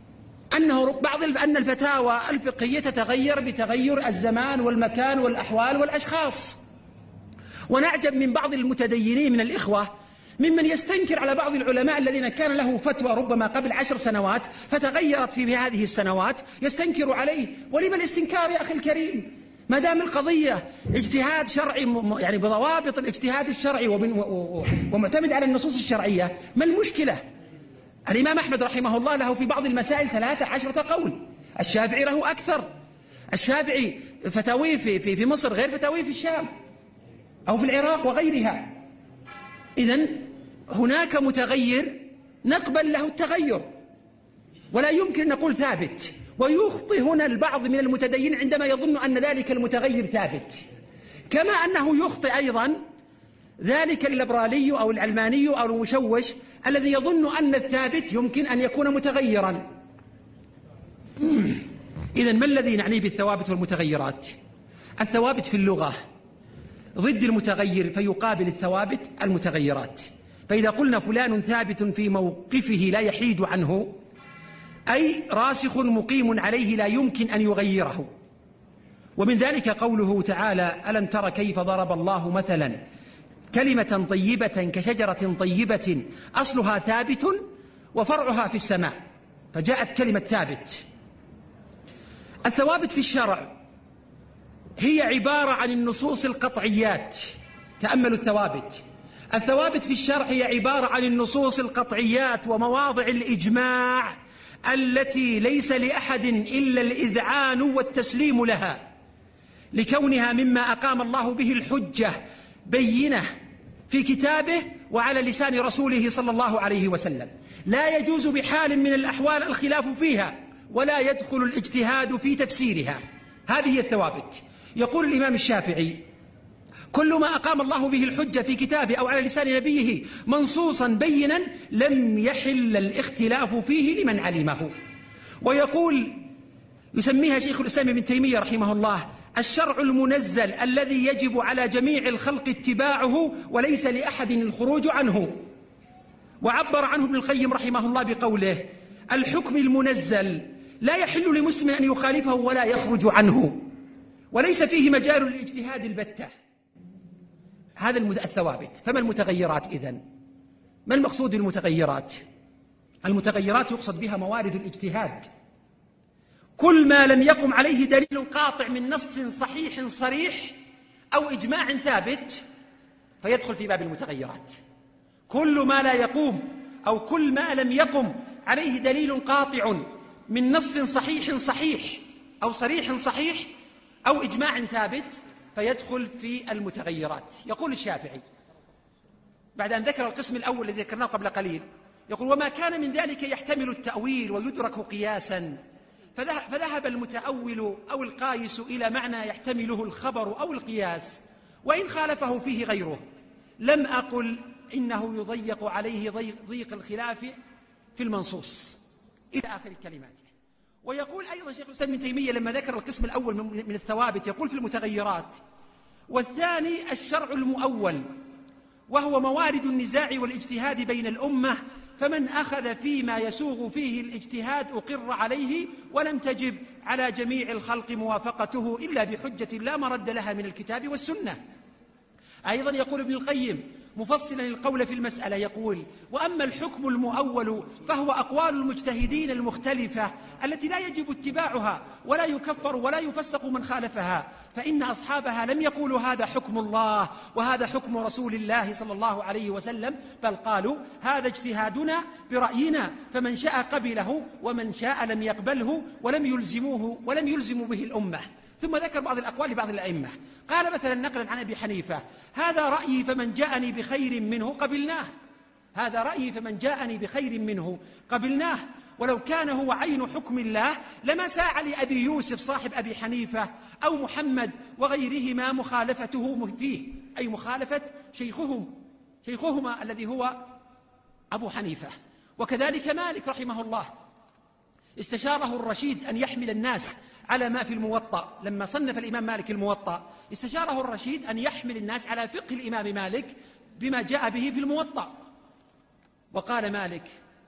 أن الفتاوى الفقهية تتغير بتغير الزمان والمكان والأحوال والأشخاص. ونعجب من بعض المتدينين من الإخوة ممن يستنكر على بعض العلماء الذين كان له فتوى ربما قبل 10 سنوات فتغيرت في هذه السنوات، يستنكر عليه. ولما الاستنكار يا أخي الكريم؟ ما دام القضية اجتهاد شرعي يعني بضوابط الاجتهاد الشرعي ومعتمد على النصوص الشرعية، ما المشكلة؟ الإمام أحمد رحمه الله له في بعض المسائل 13 قول، الشافعي له أكثر. الشافعي فتاويه في مصر غير فتاويه في الشام أو في العراق وغيرها. إذن هناك متغير نقبل له التغير ولا يمكن أن نقول ثابت. ويخطئ هنا البعض من المتدين عندما يظن أن ذلك المتغير ثابت، كما أنه يخطئ أيضا ذلك الليبرالي أو العلماني أو المشوش الذي يظن أن الثابت يمكن أن يكون متغيرا. إذن ما الذي نعنيه بالثوابت والمتغيرات؟ الثوابت في اللغة ضد المتغير، فيقابل الثوابت المتغيرات. فإذا قلنا فلان ثابت في موقفه لا يحيد عنه، أي راسخ مقيم عليه لا يمكن أن يغيره. ومن ذلك قوله تعالى: ألم تر كيف ضرب الله مثلا كلمة طيبة كشجرة طيبة أصلها ثابت وفرعها في السماء، فجاءت كلمة ثابت. الثوابت في الشرع هي عبارة عن النصوص القطعيات. تأملوا الثوابت في الشرع هي عبارة عن النصوص القطعيات ومواضع الإجماع التي ليس لأحد إلا الإذعان والتسليم لها، لكونها مما أقام الله به الحجة بينة في كتابه وعلى لسان رسوله صلى الله عليه وسلم. لا يجوز بحال من الأحوال الخلاف فيها، ولا يدخل الاجتهاد في تفسيرها. هذه هي الثوابت. يقول الإمام الشافعي: كل ما أقام الله به الحجة في كتابه أو على لسان نبيه منصوصا بينا لم يحل الاختلاف فيه لمن علمه. ويقول يسميها شيخ الإسلام ابن تيمية رحمه الله الشرع المنزل الذي يجب على جميع الخلق اتباعه وليس لأحد الخروج عنه. وعبر عنه ابن القيم رحمه الله بقوله: الحكم المنزل لا يحل لمسلم أن يخالفه ولا يخرج عنه، وليس فيه مجال للاجتهاد البتة. هذا الثوابت. فما المتغيرات إذن؟ ما المقصود بالمتغيرات؟ المتغيرات يقصد بها موارد الاجتهاد. كل ما لم يقم عليه دليل قاطع من نص صحيح صريح أو إجماع ثابت فيدخل في باب المتغيرات. كل ما لا يقوم أو كل ما لم يقم عليه دليل قاطع من نص صحيح أو صريح صحيح أو إجماع ثابت فيدخل في المتغيرات. يقول الشافعي بعد أن ذكر القسم الأول الذي ذكرناه قبل قليل، يقول: وما كان من ذلك يحتمل التأويل ويدرك قياسا، فذهب المتأول أو القايس إلى معنى يحتمله الخبر أو القياس وإن خالفه فيه غيره. لم أقل إنه يضيق عليه ضيق الخلاف في المنصوص إلى آخر كلماته. ويقول أيضا شيخ الإسلام ابن تيمية لما ذكر القسم الأول من الثوابت، يقول في المتغيرات: والثاني الشرع المؤول، وهو موارد النزاع والاجتهاد بين الأمة، فمن أخذ فيما يسوغ فيه الاجتهاد أقر عليه، ولم تجب على جميع الخلق موافقته إلا بحجة لا مرد لها من الكتاب والسنة. أيضا يقول ابن القيم مفصلا القول في المسألة، يقول: وأما الحكم المؤول فهو أقوال المجتهدين المختلفة التي لا يجب اتباعها ولا يكفر ولا يفسق من خالفها، فإن أصحابها لم يقولوا هذا حكم الله وهذا حكم رسول الله صلى الله عليه وسلم، بل قالوا هذا اجتهادنا برأينا، فمن شاء قبله ومن شاء لم يقبله، ولم يلزموا به الأمة. ثم ذكر بعض الأقوال لبعض الأئمة، قال مثلا نقلا عن أبي حنيفة: هذا رأيي فمن جاءني بخير منه قبلناه. هذا رأيي فمن جاءني بخير منه قبلناه، ولو كان هو عين حكم الله لما ساع لأبي يوسف صاحب أبي حنيفة أو محمد وغيرهما مخالفته فيه، أي مخالفة شيخهما الذي هو أبو حنيفة. وكذلك مالك رحمه الله استشاره الرشيد أن يحمل الناس على ما في الموطأ، لما صنف الإمام مالك الموطأ استشاره الرشيد أن يحمل الناس على فقه الإمام مالك بما جاء به في الموطأ. وقال مالك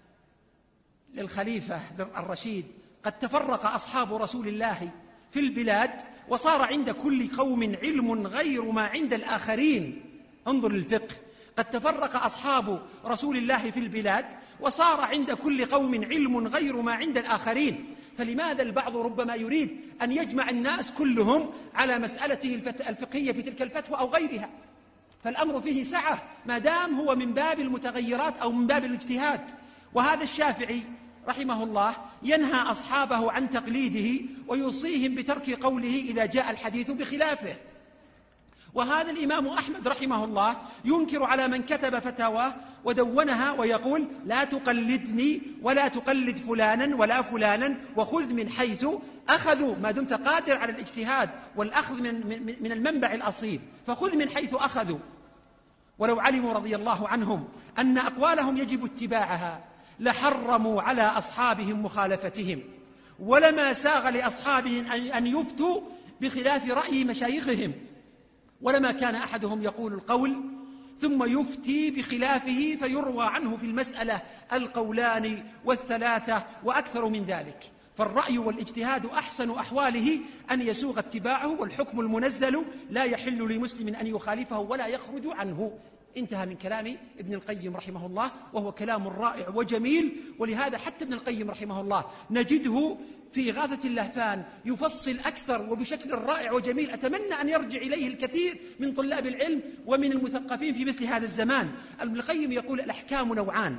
للخليفة الرشيد: قد تفرق أصحاب رسول الله في البلاد، وصار عند كل قوم علم غير ما عند الآخرين. انظر للفقه: قد تفرق أصحاب رسول الله في البلاد، وصار عند كل قوم علم غير ما عند الآخرين، فلماذا البعض ربما يريد أن يجمع الناس كلهم على مسألته الفقهية في تلك الفتوى أو غيرها؟ فالأمر فيه سعة ما دام هو من باب المتغيرات أو من باب الاجتهاد. وهذا الشافعي رحمه الله ينهى أصحابه عن تقليده ويوصيهم بترك قوله إذا جاء الحديث بخلافه. وهذا الإمام أحمد رحمه الله ينكر على من كتب فتاوى ودونها ويقول: لا تقلدني ولا تقلد فلانا ولا فلانا، وخذ من حيث أخذوا، ما دمت قادر على الاجتهاد والأخذ من المنبع الأصيل، فخذ من حيث أخذوا. ولو علموا رضي الله عنهم أن أقوالهم يجب اتباعها لحرموا على أصحابهم مخالفتهم، ولما ساغ لأصحابهم أن يفتوا بخلاف رأي مشايخهم، ولما كان أحدهم يقول القول ثم يفتي بخلافه فيروى عنه في المسألة القولان والثلاثة وأكثر من ذلك. فالرأي والاجتهاد أحسن أحواله أن يسوغ اتباعه، والحكم المنزل لا يحل لمسلم أن يخالفه ولا يخرج عنه. انتهى من كلام ابن القيم رحمه الله، وهو كلام رائع وجميل. ولهذا حتى ابن القيم رحمه الله نجده في إغاثة اللهفان يفصل أكثر وبشكل رائع وجميل، أتمنى أن يرجع إليه الكثير من طلاب العلم ومن المثقفين في مثل هذا الزمان. ابن القيم يقول: الأحكام نوعان،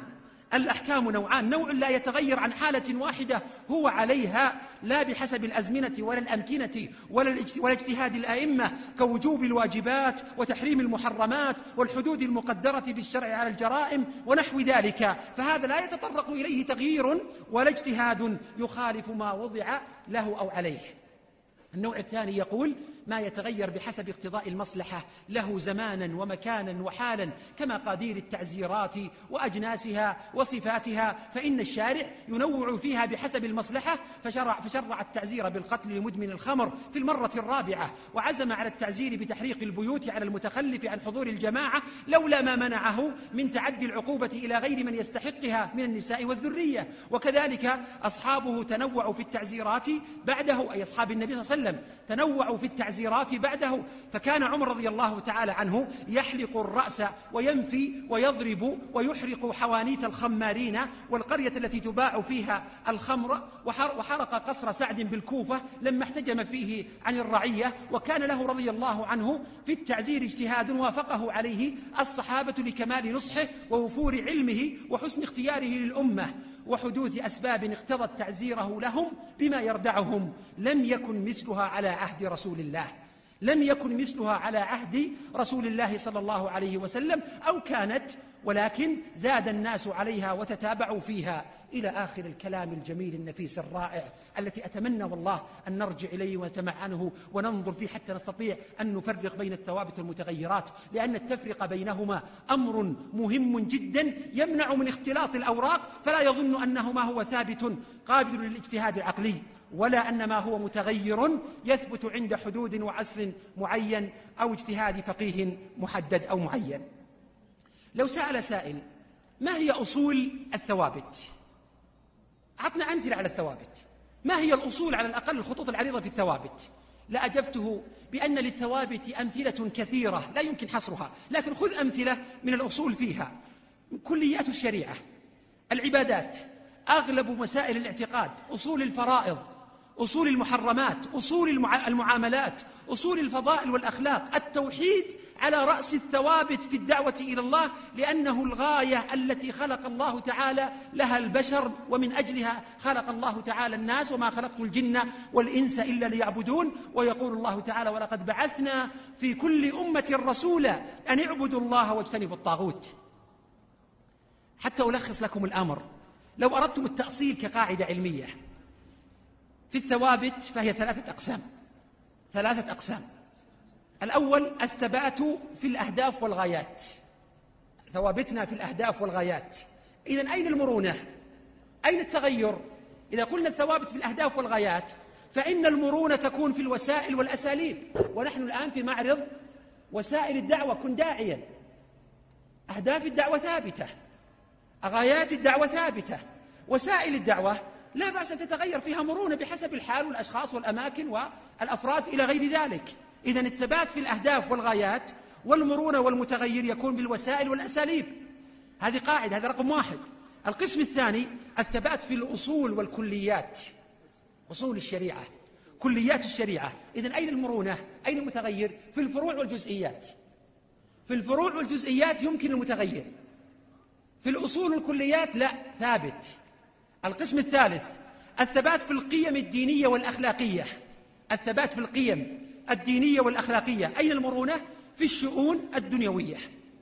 نوع لا يتغير عن حالة واحدة هو عليها، لا بحسب الأزمنة ولا الأمكنة ولا اجتهاد الأئمة، كوجوب الواجبات وتحريم المحرمات والحدود المقدرة بالشرع على الجرائم ونحو ذلك، فهذا لا يتطرق إليه تغيير ولا اجتهاد يخالف ما وضع له أو عليه. النوع الثاني يقول: ما يتغير بحسب اقتضاء المصلحة، له زمانا ومكانا وحالا، كمقادير التعزيرات وأجناسها وصفاتها، فإن الشارع ينوع فيها بحسب المصلحة، فشرع التعزير بالقتل لمدمن الخمر في المرة الرابعة، وعزم على التعزير بتحريق البيوت على المتخلف عن حضور الجماعة لولا ما منعه من تعدي العقوبة إلى غير من يستحقها من النساء والذرية. وكذلك أصحابه تنوعوا في التعزيرات بعده، أي أصحاب النبي صلى الله عليه وسلم تنوعوا في التعزيرات بعده، فكان عمر رضي الله تعالى عنه يحلق الرأس وينفي ويضرب ويحرق حوانيت الخمارين والقرية التي تباع فيها الخمر، وحرق قصر سعد بالكوفة لما احتجم فيه عن الرعية. وكان له رضي الله عنه في التعزير اجتهاد وافقه عليه الصحابة لكمال نصحه ووفور علمه وحسن اختياره للأمة وحدوث أسباب اقتضت تعزيره لهم بما يردعهم. لم يكن مثلها على عهد رسول الله، لم يكن مثلها على عهد رسول الله صلى الله عليه وسلم، أو كانت ولكن زاد الناس عليها وتتابعوا فيها، إلى آخر الكلام الجميل النفيس الرائع التي أتمنى والله أن نرجع إليه ونتمعنه وننظر فيه حتى نستطيع أن نفرق بين الثوابت والمتغيرات، لأن التفرقة بينهما أمر مهم جدا يمنع من اختلاط الأوراق، فلا يظن أنه ما هو ثابت قابل للاجتهاد العقلي، ولا أن ما هو متغير يثبت عند حدود وعصر معين أو اجتهاد فقيه محدد أو معين. لو سأل سائل ما هي أصول الثوابت؟ أعطنا أمثلة على الثوابت، ما هي الأصول على الأقل الخطوط العريضة في الثوابت؟ لأجبته بأن للثوابت أمثلة كثيرة لا يمكن حصرها، لكن خذ أمثلة من الأصول فيها: كليات الشريعة، العبادات، أغلب مسائل الاعتقاد، أصول الفرائض، أصول المحرمات، أصول المعاملات، أصول الفضائل والأخلاق، التوحيد على رأس الثوابت في الدعوة إلى الله، لأنه الغاية التي خلق الله تعالى لها البشر، ومن أجلها خلق الله تعالى الناس: وما خلقت الجن والإنس إلا ليعبدون. ويقول الله تعالى: ولقد بعثنا في كل أمة رسولا أن اعبدوا الله واجتنبوا الطاغوت. حتى ألخص لكم الأمر، لو أردتم التأصيل كقاعدة علمية في الثوابت فهي ثلاثة أقسام. الأول الثبات في الأهداف والغايات، ثوابتنا في الأهداف والغايات. إذن أين المرونة؟ أين التغير؟ إذا قلنا الثوابت في الأهداف والغايات فإن المرونة تكون في الوسائل والأساليب، ونحن الآن في معرض وسائل الدعوة. كن داعيا، أهداف الدعوة ثابتة، غايات الدعوة ثابتة، وسائل الدعوة لا بأس أن تتغير فيها مرونة بحسب الحال والأشخاص والأماكن والأفراد إلى غير ذلك. إذن الثبات في الأهداف والغايات والمرونة والمتغير يكون بالوسائل والأساليب. هذه قاعدة، هذا رقم واحد. القسم الثاني الثبات في الأصول والكليات، أصول الشريعة، كليات الشريعة. إذن أين المرونة؟ أين المتغير؟ في الفروع والجزئيات. في الفروع والجزئيات يمكن المتغير، في الأصول والكليات لا، ثابت. القسم الثالث الثبات في القيم الدينية والأخلاقية، الثبات في القيم الدينية والأخلاقية. أين المرونة؟ في الشؤون الدنيوية.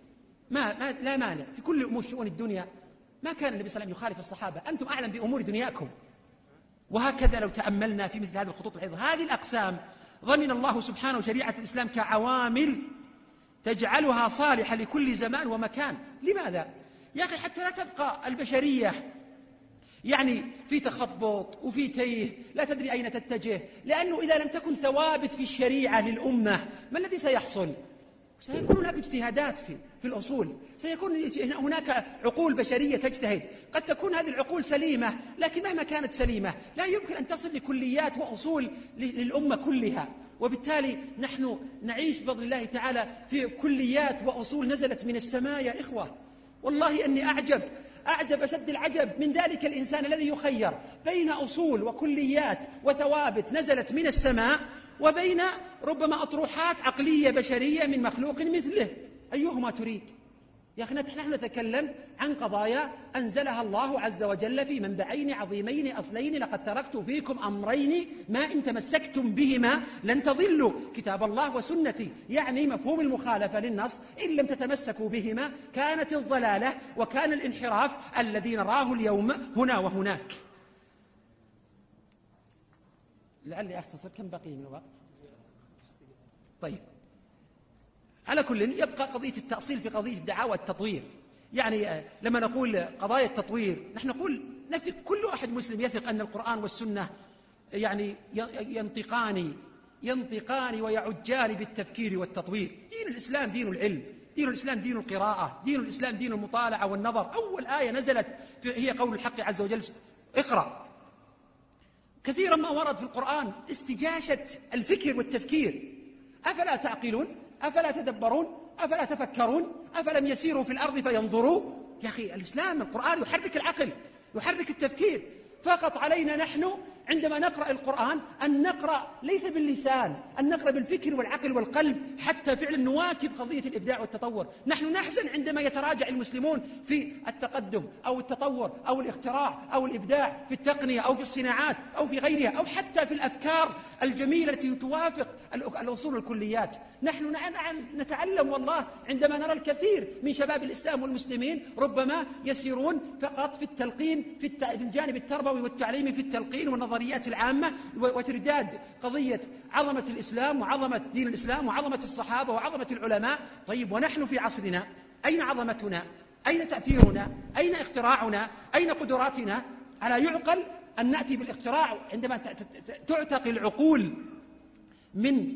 لا مانع في كل أمور شؤون الدنيا. ما كان النبي صلى الله عليه وسلم يخالف الصحابة، أنتم أعلم بأمور دنياكم. وهكذا لو تأملنا في مثل هذه الخطوط العريضة، هذه الأقسام ضمن الله سبحانه شريعة الإسلام كعوامل تجعلها صالحة لكل زمان ومكان. لماذا؟ يا أخي حتى لا تبقى البشرية يعني في تخبط وفي تيه، لا تدري أين تتجه. لأنه إذا لم تكن ثوابت في الشريعة للأمة، ما الذي سيحصل؟ سيكون هناك اجتهادات في الأصول، سيكون هناك عقول بشرية تجتهد. قد تكون هذه العقول سليمة، لكن مهما كانت سليمة لا يمكن أن تصل لكليات وأصول للأمة كلها. وبالتالي نحن نعيش بفضل الله تعالى في كليات وأصول نزلت من السماء. يا إخوة والله أني أعجب أشد العجب من ذلك الإنسان الذي يخير بين أصول وكليات وثوابت نزلت من السماء، وبين ربما أطروحات عقلية بشرية من مخلوق مثله. أيهما تريد؟ يا أخي نحن نتكلم عن قضايا أنزلها الله عز وجل في منبعين عظيمين أصلين: لقد تركت فيكم أمرين ما إن تمسكتم بهما لن تضلوا، كتاب الله وسنتي. يعني مفهوم المخالفة للنص: إن لم تتمسكوا بهما كانت الضلالة وكان الانحراف الذي نراه اليوم هنا وهناك. لعلي أختصر، كم بقي من الوقت؟ طيب، على كل يبقى قضية التأصيل في قضية الدعاوى والتطوير. يعني لما نقول قضايا التطوير نحن نقول نثق، كل أحد مسلم يثق أن القرآن والسنة يعني ينطقان ويعجان بالتفكير والتطوير. دين الإسلام دين العلم، دين الإسلام دين القراءة، دين الإسلام دين المطالعة والنظر. أول آية نزلت هي قول الحق عز وجل: اقرأ. كثيرا ما ورد في القرآن استجاشة الفكر والتفكير. أفلا تعقلون؟ أفلا تدبرون؟ أفلا تفكرون؟ أفلم يسيروا في الأرض فينظروا؟ يا أخي الإسلام القرآن يحرك العقل، يحرك التفكير. فقط علينا نحن عندما نقرأ القرآن أن نقرأ ليس باللسان، أن نقرأ بالفكر والعقل والقلب، حتى فعلا نواكب قضية الإبداع والتطور. نحن نحزن عندما يتراجع المسلمون في التقدم أو التطور أو الاختراع أو الإبداع في التقنية أو في الصناعات أو في غيرها، أو حتى في الأفكار الجميلة التي توافق الأصول والكليات. نحن نتألم والله عندما نرى الكثير من شباب الإسلام والمسلمين ربما يسيرون فقط في التلقين في الجانب التربوي والتعليمي، في التلقين والنظريات العامة وترداد قضية عظمة الإسلام وعظمة دين الإسلام وعظمة الصحابة وعظمة العلماء. طيب ونحن في عصرنا أين عظمتنا؟ أين تأثيرنا؟ أين اختراعنا؟ أين قدراتنا؟ ألا يعقل أن نأتي بالاختراع عندما تعتقل العقول من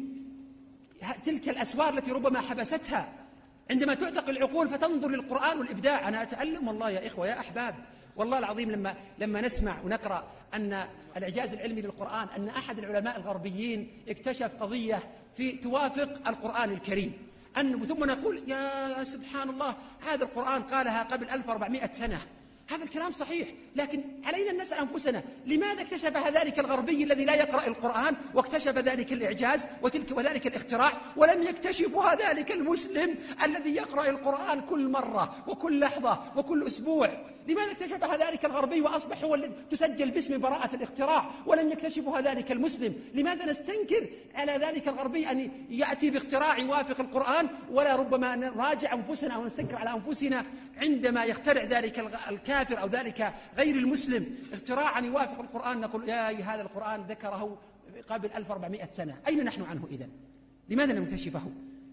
تلك الأسوار التي ربما حبستها، عندما تعتقل العقول فتنظر للقرآن والإبداع. أنا أتألم والله يا إخوة يا أحباب، والله العظيم لما نسمع ونقرأ أن الإعجاز العلمي للقرآن، أن أحد العلماء الغربيين اكتشف قضية توافق القرآن الكريم، ثم نقول يا سبحان الله هذا القرآن قالها قبل 1400 سنة. هذا الكلام صحيح، لكن علينا أن نسأل أنفسنا لماذا اكتشف ذلك الغربي الذي لا يقرأ القرآن واكتشف ذلك الإعجاز وذلك الاختراع، ولم يكتشفها ذلك المسلم الذي يقرأ القرآن كل مرة وكل لحظة وكل أسبوع؟ لماذا اكتشفها ذلك الغربي وأصبح هو الذي تسجل باسم براءة الاختراع ولم يكتشفها ذلك المسلم؟ لماذا نستنكر على ذلك الغربي أن يأتي باختراع يوافق القرآن، ولا ربما نراجع أنفسنا أو نستنكر على أنفسنا عندما يخترع ذلك الكافر أو ذلك غير المسلم اختراعا يوافق القرآن، نقول يا هذا القرآن ذكره قبل 1400 سنة، أين نحن عنه إذن؟ لماذا لم نكتشفه؟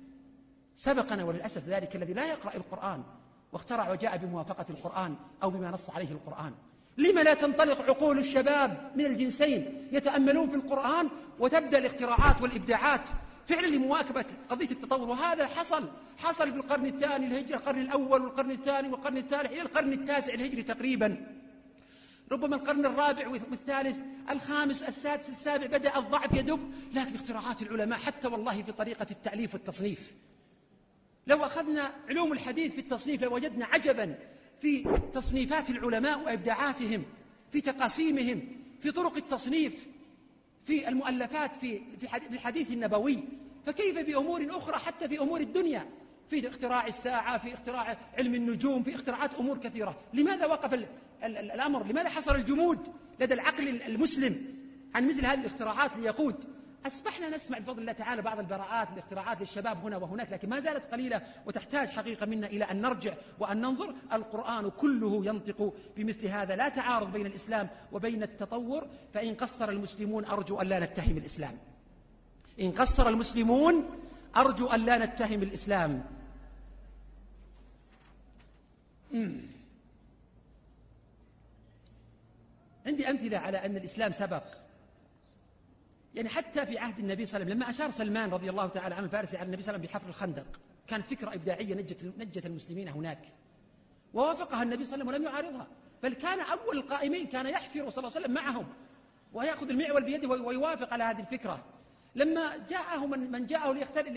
سبقنا وللأسف ذلك الذي لا يقرأ القرآن واخترع وجاء بموافقة القرآن أو بما نص عليه القرآن. لما لا تنطلق عقول الشباب من الجنسين يتأملون في القرآن وتبدأ الاختراعات والإبداعات فعلا لمواكبة قضية التطور؟ وهذا حصل في القرن الثاني الهجري، القرن الأول والقرن الثاني والقرن الثالث إلى القرن التاسع الهجري تقريبا، ربما القرن الرابع والثالث الخامس السادس السابع بدأ الضعف يدب، لكن اختراعات العلماء حتى والله في طريقة التأليف والتصنيف، لو أخذنا علوم الحديث في التصنيف لوجدنا عجبا في تصنيفات العلماء وإبداعاتهم في تقاسيمهم في طرق التصنيف في المؤلفات في الحديث النبوي، فكيف بأمور أخرى حتى في أمور الدنيا، في اختراع الساعة، في اختراع علم النجوم، في اختراعات أمور كثيرة. لماذا وقف الأمر؟ لماذا حصل الجمود لدى العقل المسلم عن مثل هذه الاختراعات ليقود؟ أصبحنا نسمع بفضل الله تعالى بعض البراءات الاختراعات للشباب هنا وهناك، لكن ما زالت قليلة وتحتاج حقيقة منا إلى أن نرجع وأن ننظر. القرآن كله ينطق بمثل هذا، لا تعارض بين الإسلام وبين التطور. فإن قصر المسلمون أرجو أن لا نتهم الإسلام، إن قصر المسلمون أرجو أن لا نتهم الإسلام. عندي أمثلة على أن الإسلام سبق، يعني حتى في عهد النبي صلى الله عليه وسلم لما أشار سلمان رضي الله تعالى عنه الفارسي على النبي صلى الله عليه وسلم بحفر الخندق، كانت فكرة إبداعية نجت المسلمين هناك، ووافقها النبي صلى الله عليه وسلم ولم يعارضها، بل كان أول القائمين، كان يحفر صلى الله عليه وسلم معهم ويأخذ المعول بيده ويوافق على هذه الفكرة. لما جاءه من جاءه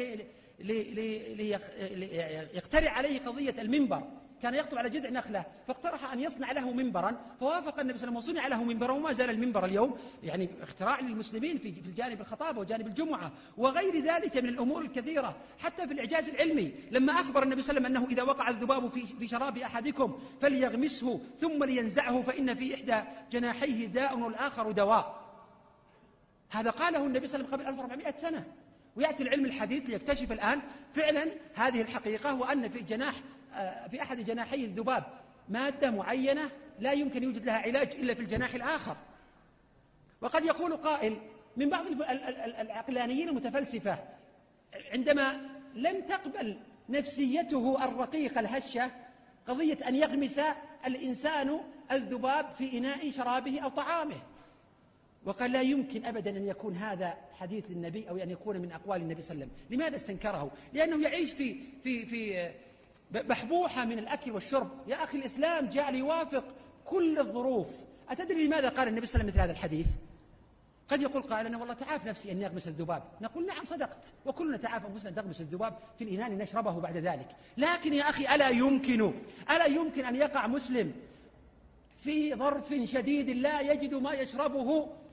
ليقترع عليه قضية المنبر، كان يخطب على جذع نخلة فاقترح أن يصنع له منبرا، فوافق النبي صلى الله عليه وسلم وصنع له منبرا، وما زال المنبر اليوم يعني اختراع للمسلمين في الجانب الخطابة وجانب الجمعة وغير ذلك من الأمور الكثيرة. حتى في الإعجاز العلمي لما أخبر النبي صلى الله عليه وسلم أنه إذا وقع الذباب في شراب أحدكم فليغمسه ثم لينزعه فإن في إحدى جناحيه داء والآخر دواء، هذا قاله النبي صلى الله عليه وسلم قبل 1400 سنة. ويأتي العلم الحديث ليكتشف الآن فعلا هذه الحقيقة، وأن في أحد جناحي الذباب مادة معينة لا يمكن يوجد لها علاج إلا في الجناح الآخر. وقد يقول قائل من بعض العقلانيين المتفلسفة عندما لم تقبل نفسيته الرقيقة الهشة قضية أن يغمس الإنسان الذباب في إناء شرابه أو طعامه، وقال لا يمكن أبدا أن يكون هذا حديث للنبي أو أن يكون من أقوال النبي صلى الله عليه وسلم. لماذا استنكره؟ لأنه يعيش في بحبوحة من الأكل والشرب. يا أخي الإسلام جاء ليوافق كل الظروف. أتدري لماذا قال النبي صلى الله عليه وسلم مثل هذا الحديث؟ قد يقول قائل أنا والله تعاف نفسي أن يغمس الذباب، نقول نعم صدقت، وكلنا تعاف أنفسنا تغمس الذباب في الإناء نشربه بعد ذلك، لكن يا أخي ألا يمكن أن يقع مسلم في ظرف شديد لا يجد ما يشربه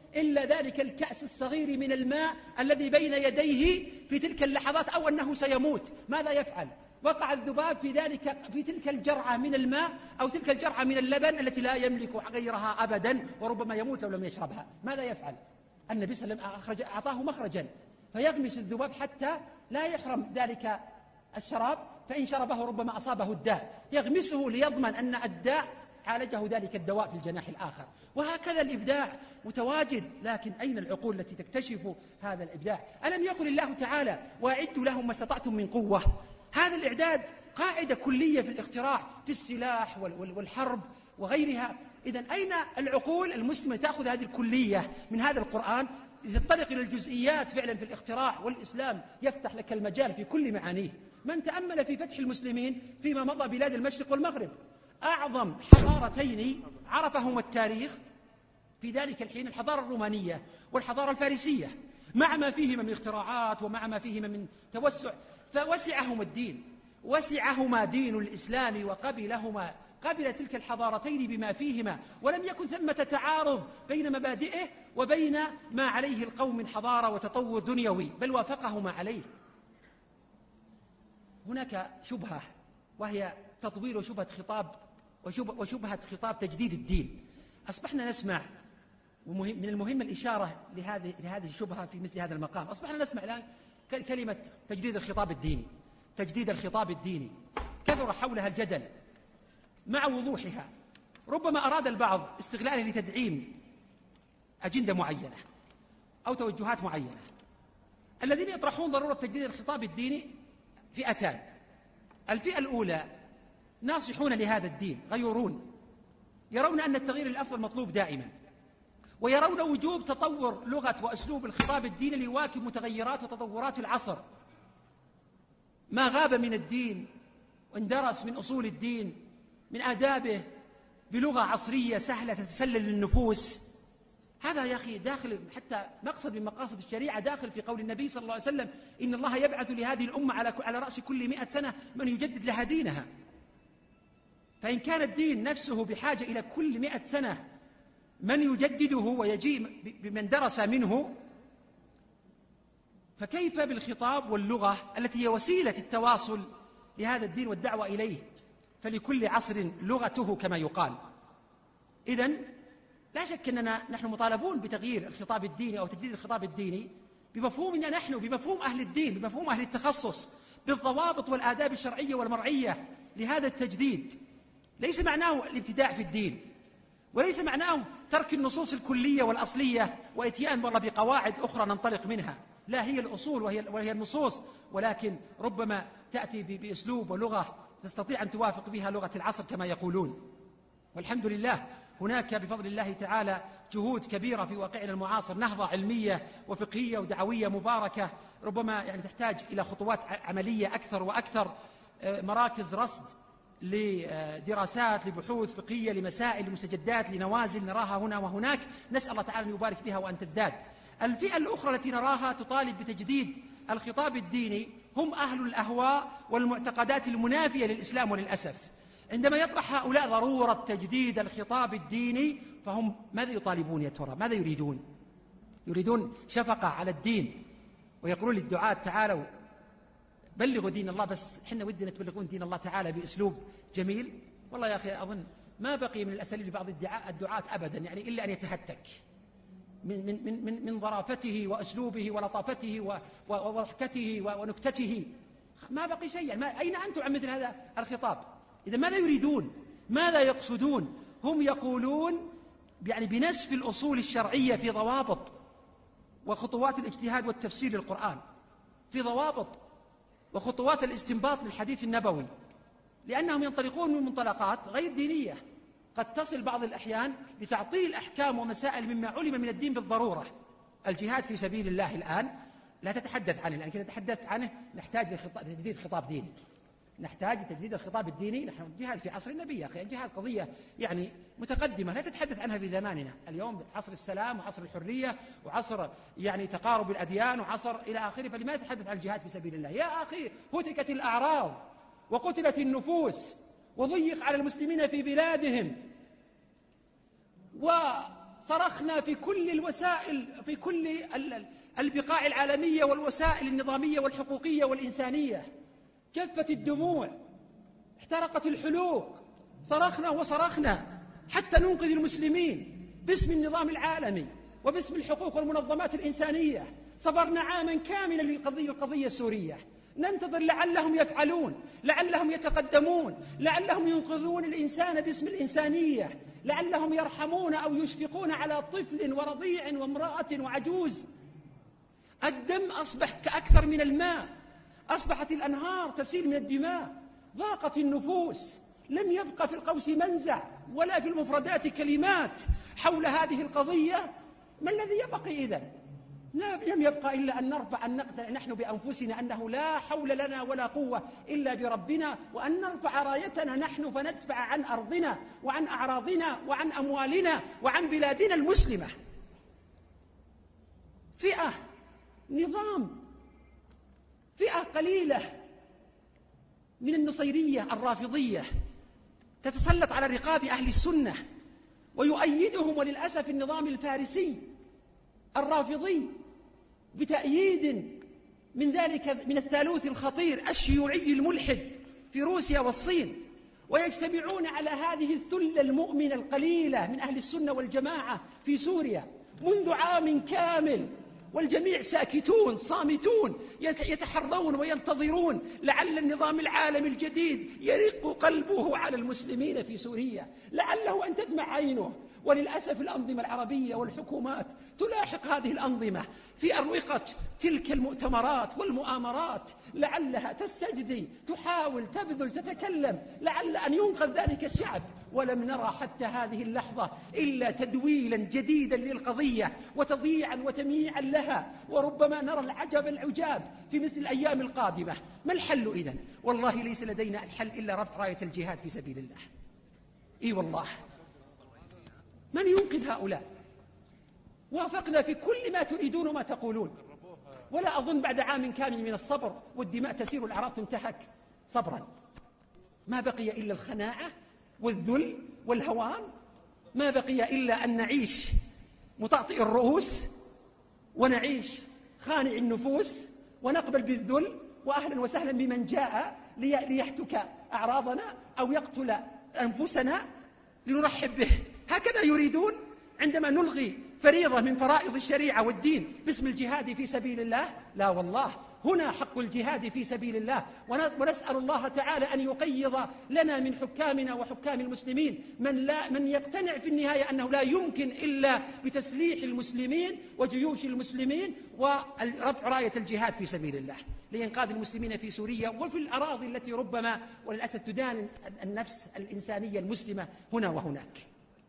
إلا ذلك الكأس الصغير من الماء الذي بين يديه في تلك اللحظات، أو أنه سيموت. ماذا يفعل؟ وقع الذباب في تلك الجرعة من الماء أو تلك الجرعة من اللبن التي لا يملك غيرها أبدا، وربما يموت لو لم يشربها. ماذا يفعل؟ النبي صلى الله عليه وسلم أعطاه مخرجا، فيغمس الذباب حتى لا يحرم ذلك الشراب، فإن شربه ربما أصابه الداء، يغمسه ليضمن أن الداء عالجه ذلك الدواء في الجناح الآخر. وهكذا الإبداع متواجد، لكن أين العقول التي تكتشف هذا الإبداع؟ ألم يقل الله تعالى: وأعدوا لهم ما استطعتم من قوة؟ هذا الإعداد قاعدة كلية في الاختراع، في السلاح والحرب وغيرها. إذن أين العقول المسلمة تأخذ هذه الكلية من هذا القرآن لتنطلق إلى الجزئيات فعلا في الاختراع؟ والإسلام يفتح لك المجال في كل معانيه. من تأمل في فتح المسلمين فيما مضى بلاد المشرق والمغرب، أعظم حضارتين عرفهما التاريخ في ذلك الحين الحضارة الرومانية والحضارة الفارسية، مع ما فيهما من اختراعات ومع ما فيهما من توسع، فوسعهما الدين، وسعهما دين الإسلام قبل تلك الحضارتين بما فيهما، ولم يكن ثمة تعارض بين مبادئه وبين ما عليه القوم من حضارة وتطور دنيوي، بل وافقهما عليه. هناك شبهة، وهي تطوير شبهة خطاب وشبهة خطاب تجديد الدين. أصبحنا نسمع، ومن المهم الإشارة لهذه الشبهة في مثل هذا المقام، أصبحنا نسمع الآن كلمة تجديد الخطاب الديني، تجديد الخطاب الديني، كثر حولها الجدل مع وضوحها. ربما أراد البعض استغلاله لتدعيم أجندة معينة أو توجهات معينة. الذين يطرحون ضرورة تجديد الخطاب الديني فئتان: الفئة الأولى ناصحون لهذا الدين، غيورون، يرون أن التغيير الأفضل مطلوب دائما، ويرون وجوب تطور لغة وأسلوب الخطاب الديني ليواكب متغيرات وتطورات العصر. ما غاب من الدين واندرس من أصول الدين، من آدابه، بلغة عصرية سهلة تتسلل للنفوس، هذا يا أخي داخل حتى مقصد من مقاصد الشريعة، داخل في قول النبي صلى الله عليه وسلم: إن الله يبعث لهذه الأمة على رأس كل 100 سنة من يجدد لها دينها. فإن كان الدين نفسه بحاجة إلى كل 100 سنة من يجدده ويجيء بمن درس منه، فكيف بالخطاب واللغة التي هي وسيلة التواصل لهذا الدين والدعوة إليه؟ فلكل عصر لغته كما يقال. إذن لا شك أننا نحن مطالبون بتغيير الخطاب الديني أو تجديد الخطاب الديني بمفهومنا نحن، بمفهوم أهل الدين، بمفهوم أهل التخصص، بالضوابط والآداب الشرعية والمرعية لهذا التجديد. ليس معناه الابتداع في الدين، وليس معناه ترك النصوص الكلية والأصلية وإتيان والله بقواعد أخرى ننطلق منها. لا، هي الأصول وهي النصوص، ولكن ربما تأتي بأسلوب ولغة تستطيع أن توافق بها لغة العصر كما يقولون. والحمد لله هناك بفضل الله تعالى جهود كبيرة في واقعنا المعاصر، نهضة علمية وفقهية ودعوية مباركة، ربما تحتاج إلى خطوات عملية أكثر وأكثر، مراكز رصد لدراسات، لبحوث فقهية، لمسائل، لمستجدات، لنوازل نراها هنا وهناك، نسأل الله تعالى أن يبارك بها وأن تزداد. الفئة الأخرى التي نراها تطالب بتجديد الخطاب الديني هم أهل الأهواء والمعتقدات المنافية للإسلام. وللأسف عندما يطرح هؤلاء ضرورة تجديد الخطاب الديني، فهم ماذا يطالبون يا ترى؟ ماذا يريدون؟ يريدون شفقة على الدين، ويقولون للدعاة: تعالوا بلغوا دين الله، بس حنا ودنا تبلغون دين الله تعالى بأسلوب جميل. والله يا أخي أظن ما بقي من الأساليب لبعض الدعاة أبدا إلا أن يتهتك من ظرافته وأسلوبه ولطافته وضحكته ونكتته، ما بقي شيء. أين أنتم عن مثل هذا الخطاب؟ إذا ماذا يريدون؟ ماذا يقصدون؟ هم يقولون بنسف الأصول الشرعية في ضوابط وخطوات الاجتهاد والتفسير للقرآن، في ضوابط وخطوات الاستنباط للحديث النبوي، لأنهم ينطلقون من منطلقات غير دينية قد تصل بعض الأحيان لتعطيل أحكام ومسائل مما علم من الدين بالضرورة. الجهاد في سبيل الله الآن لا تتحدث عنه، لأن كذا تحدثت عنه نحتاج لتجديد خطاب ديني، نحتاج لتجديد الخطاب الديني. نحن الجهاد في عصر النبي يا أخي، الجهاد قضية متقدمة لا تتحدث عنها في زماننا اليوم، عصر السلام وعصر الحرية وعصر تقارب الأديان وعصر إلى آخره. فلماذا تتحدث عن الجهاد في سبيل الله يا أخي؟ هتكت الأعراض وقتلت النفوس وضيق على المسلمين في بلادهم، صرخنا في كل الوسائل، في كل البقاع العالمية والوسائل النظامية والحقوقية والإنسانية، جفت الدموع، احترقت الحلوق، صرخنا وصرخنا حتى ننقذ المسلمين باسم النظام العالمي وباسم الحقوق والمنظمات الإنسانية. صبرنا عاما كاملا للقضية السورية، ننتظر لعلهم يفعلون، لعلهم يتقدمون، لعلهم ينقذون الإنسان باسم الإنسانية، لعلهم يرحمون أو يشفقون على طفل ورضيع وامرأة وعجوز. الدم أصبح كأكثر من الماء، أصبحت الأنهار تسيل من الدماء، ضاقت النفوس، لم يبقى في القوس منزع ولا في المفردات كلمات حول هذه القضية. ما الذي يبقى إذن؟ لم يبقى إلا أن نرفع، أن نقتنع نحن بأنفسنا أنه لا حول لنا ولا قوة إلا بربنا، وأن نرفع رايتنا نحن فندفع عن أرضنا وعن أعراضنا وعن أموالنا وعن بلادنا المسلمة. فئة، نظام، فئة قليلة من النصيرية الرافضية تتسلط على رقاب أهل السنة ويؤيدهم، وللأسف النظام الفارسي الرافضي بتأييد من ذلك، من الثالوث الخطير الشيوعي الملحد في روسيا والصين، ويجتمعون على هذه الثلة المؤمنة القليلة من أهل السنة والجماعة في سوريا منذ عام كامل، والجميع ساكتون صامتون يتحرون وينتظرون لعل النظام العالمي الجديد يرق قلبه على المسلمين في سوريا، لعله أن تدمع عينه. وللأسف الأنظمة العربية والحكومات تلاحق هذه الأنظمة في أروقة تلك المؤتمرات والمؤامرات، لعلها تستجدي، تحاول، تبذل، تتكلم، لعل أن ينقذ ذلك الشعب. ولم نرى حتى هذه اللحظة إلا تدويلا جديدا للقضية وتضييعا وتمييعا لها، وربما نرى العجب العجاب في مثل الأيام القادمة. ما الحل إذن؟ والله ليس لدينا الحل إلا رفع راية الجهاد في سبيل الله. إي والله، من ينقذ هؤلاء؟ وافقنا في كل ما تريدون وما تقولون، ولا أظن بعد عام كامل من الصبر والدماء تسير والأعراض تنتهك صبرا ما بقي إلا الخناعة والذل والهوان، ما بقي إلا أن نعيش مطأطئ الرؤوس ونعيش خانع النفوس ونقبل بالذل، وأهلا وسهلا بمن جاء ليحتك أعراضنا أو يقتل أنفسنا لنرحب به. هكذا يريدون عندما نلغي فريضة من فرائض الشريعة والدين باسم الجهاد في سبيل الله؟ لا والله، هنا حق الجهاد في سبيل الله، ونسأل الله تعالى أن يقيض لنا من حكامنا وحكام المسلمين من يقتنع في النهاية أنه لا يمكن إلا بتسليح المسلمين وجيوش المسلمين ورفع راية الجهاد في سبيل الله لإنقاذ المسلمين في سوريا وفي الأراضي التي ربما وللأسف تدان النفس الإنسانية المسلمة هنا وهناك.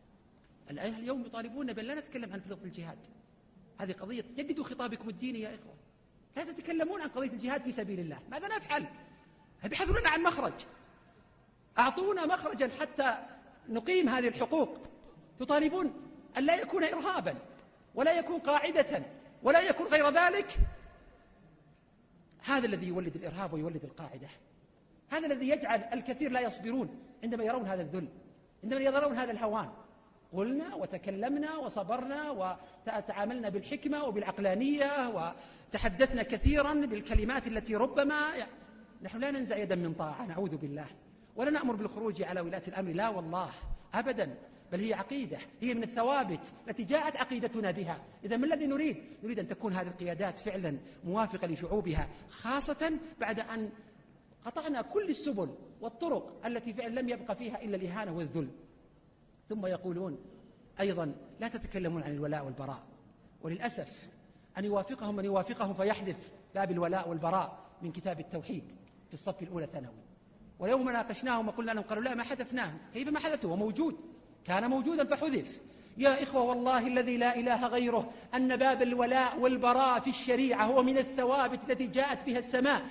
اليوم يطالبون بأن لا نتكلم عن فريضة الجهاد، هذه قضية. جددوا خطابكم الديني يا إخوة، لا تتكلمون عن قضية الجهاد في سبيل الله. ماذا نفعل؟ ابحثوا لنا عن مخرج، أعطونا مخرجا حتى نقيم هذه الحقوق. تطالبون أن لا يكون إرهابا ولا يكون قاعدة ولا يكون غير ذلك. هذا الذي يولد الإرهاب ويولد القاعدة، هذا الذي يجعل الكثير لا يصبرون عندما يرون هذا الذل، عندما يرون هذا الهوان. قلنا وتكلمنا وصبرنا وتعاملنا بالحكمة وبالعقلانية وتحدثنا كثيرا بالكلمات التي ربما نحن لا ننزع يدا من طاعة، نعوذ بالله، ولا نأمر بالخروج على ولاة الأمر، لا والله أبدا، بل هي عقيدة، هي من الثوابت التي جاءت عقيدتنا بها. إذا ما الذي نريد؟ نريد أن تكون هذه القيادات فعلا موافقة لشعوبها، خاصة بعد أن قطعنا كل السبل والطرق التي فعلا لم يبقى فيها إلا الإهانة والذل. ثم يقولون أيضا لا تتكلمون عن الولاء والبراء، وللأسف أن يوافقهم من يوافقهم فيحذف باب الولاء والبراء من كتاب التوحيد في الصف الأولى ثانوي. ويوم ناقشناهم وقلنا لهم قالوا لا ما حذفناه. كيف ما حذفته؟ هو موجود، كان موجودا فحذف. يا إخوة والله الذي لا إله غيره أن باب الولاء والبراء في الشريعة هو من الثوابت التي جاءت بها السماء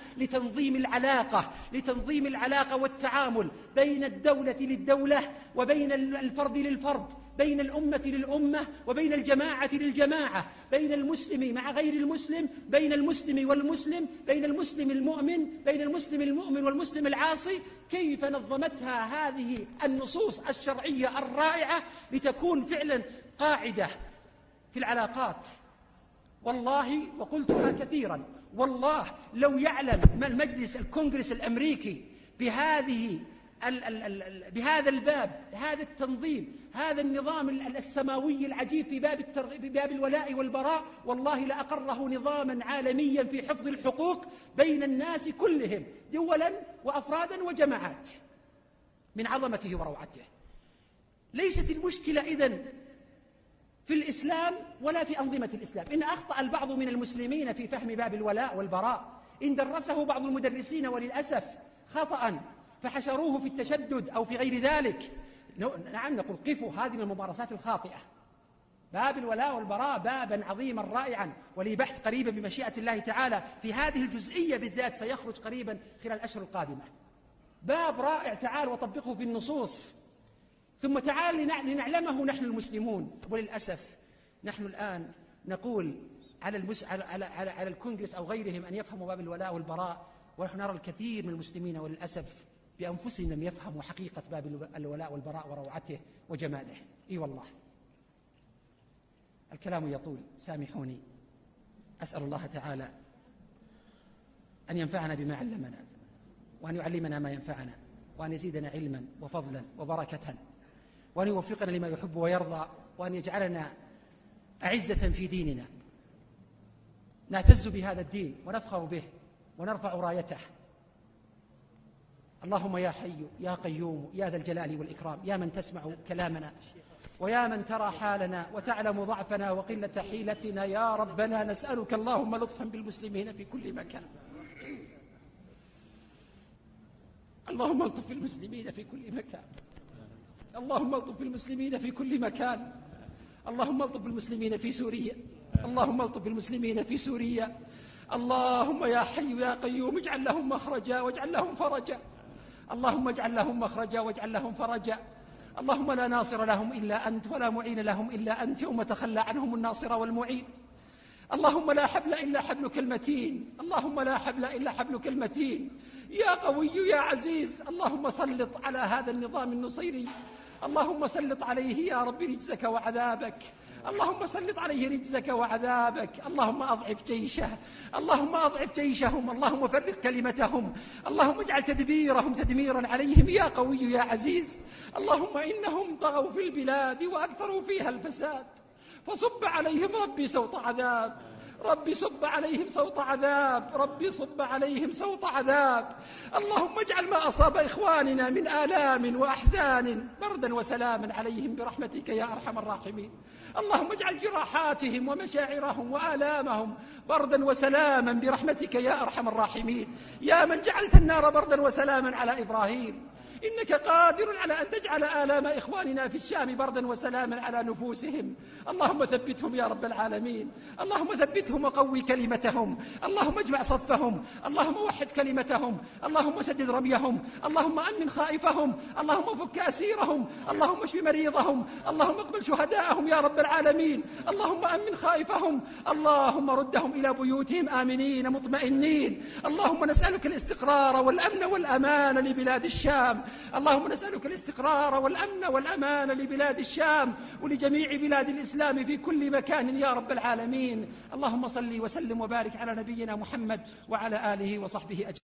لتنظيم العلاقة والتعامل بين الدولة للدولة وبين الفرد للفرد بين الأمة للأمة، وبين الجماعة للجماعة، بين المسلم مع غير المسلم، بين المسلم والمسلم، بين المسلم المؤمن، بين المسلم المؤمن والمسلم العاصي. كيف نظمتها هذه النصوص الشرعية الرائعة لتكون فعلا قاعدة في العلاقات. والله وقلتها كثيرا، والله لو يعلم المجلس الكونغرس الأمريكي بهذا الباب، هذا التنظيم، هذا النظام السماوي العجيب في باب الولاء والبراء، والله لأقره نظاما عالميا في حفظ الحقوق بين الناس كلهم، دولا وأفرادا وجماعات، من عظمته وروعته. ليست المشكلة إذن في الإسلام ولا في أنظمة الإسلام. إن أخطأ البعض من المسلمين في فهم باب الولاء والبراء، إن درسه بعض المدرسين وللأسف خطأ فحشروه في التشدد أو في غير ذلك، نعم نقول قفوا، هذه من الممارسات الخاطئة. باب الولاء والبراء بابا عظيما رائعا، ولي بحث قريبا بمشيئة الله تعالى في هذه الجزئية بالذات، سيخرج قريبا خلال الأشهر القادمة. باب رائع، تعال وطبقه في النصوص، ثم تعال لنعلمه نحن المسلمون. وللأسف نحن الآن نقول على الكونغرس أو غيرهم أن يفهموا باب الولاء والبراء، ونحن نرى الكثير من المسلمين وللأسف بأنفسهم لم يفهموا حقيقة باب الولاء والبراء وروعته وجماله. إي والله الكلام يطول، سامحوني. أسأل الله تعالى أن ينفعنا بما علمنا، وأن يعلمنا ما ينفعنا، وأن يزيدنا علما وفضلا وبركة، وأن يوفقنا لما يحب ويرضى، وأن يجعلنا أعزة في ديننا نعتز بهذا الدين ونفخر به ونرفع رايته. اللهم يا حي يا قيوم يا ذا الجلال والإكرام، يا من تسمع كلامنا ويا من ترى حالنا وتعلم ضعفنا وقلة حيلتنا، يا ربنا نسألك اللهم لطفا بالمسلمين في كل مكان. اللهم الطف بالمسلمين في كل مكان، اللهم الطف بالمسلمين في كل مكان، اللهم الطف بالمسلمين في سوريا، اللهم الطف بالمسلمين في سوريا. اللهم يا حي يا قيوم اجعل لهم مخرجا واجعل لهم فرجا، اللهم اجعل لهم مخرجا واجعل لهم فرجا. اللهم لا ناصر لهم إلا أنت، ولا معين لهم إلا أنت، يوم تخلى عنهم الناصر والمعين. اللهم لا حبل إلا حبلك المتين، اللهم لا حبل إلا حبلك المتين، يا قوي يا عزيز. اللهم سلط على هذا النظام النصيري، اللهم سلط عليه يا رب رجزك وعذابك، اللهم سلط عليه رجزك وعذابك. اللهم أضعف جيشه، اللهم أضعف جيشهم، اللهم فرق كلمتهم، اللهم اجعل تدبيرهم تدميرا عليهم يا قوي يا عزيز. اللهم إنهم طغوا في البلاد وأكثروا فيها الفساد، فصب عليهم ربي سوط عذاب، ربي صب عليهم سوط عذاب، ربي صب عليهم سوط عذاب. اللهم اجعل ما أصاب إخواننا من آلام وأحزان بردا وسلاما عليهم برحمتك يا أرحم الراحمين. اللهم اجعل جراحاتهم ومشاعرهم وآلامهم بردا وسلاما برحمتك يا أرحم الراحمين. يا من جعلت النار بردا وسلاما على إبراهيم، إنك قادر على أن تجعل آلام إخواننا في الشام بردا وسلاما على نفوسهم. اللهم ثبتهم يا رب العالمين، اللهم ثبتهم وقوي كلمتهم، اللهم اجمع صفهم، اللهم وحد كلمتهم، اللهم سدد رميهم، اللهم أمن خائفهم، اللهم فك أسيرهم، اللهم اشف مريضهم، اللهم اقبل شهداءهم يا رب العالمين، اللهم أمن خائفهم، اللهم ردهم إلى بيوتهم آمنين مطمئنين. اللهم نسألك الاستقرار والأمن والأمان لبلاد الشام، اللهم نسألك الاستقرار والأمن والأمان لبلاد الشام ولجميع بلاد الإسلام في كل مكان يا رب العالمين. اللهم صل وسلم وبارك على نبينا محمد وعلى آله وصحبه أجمعين.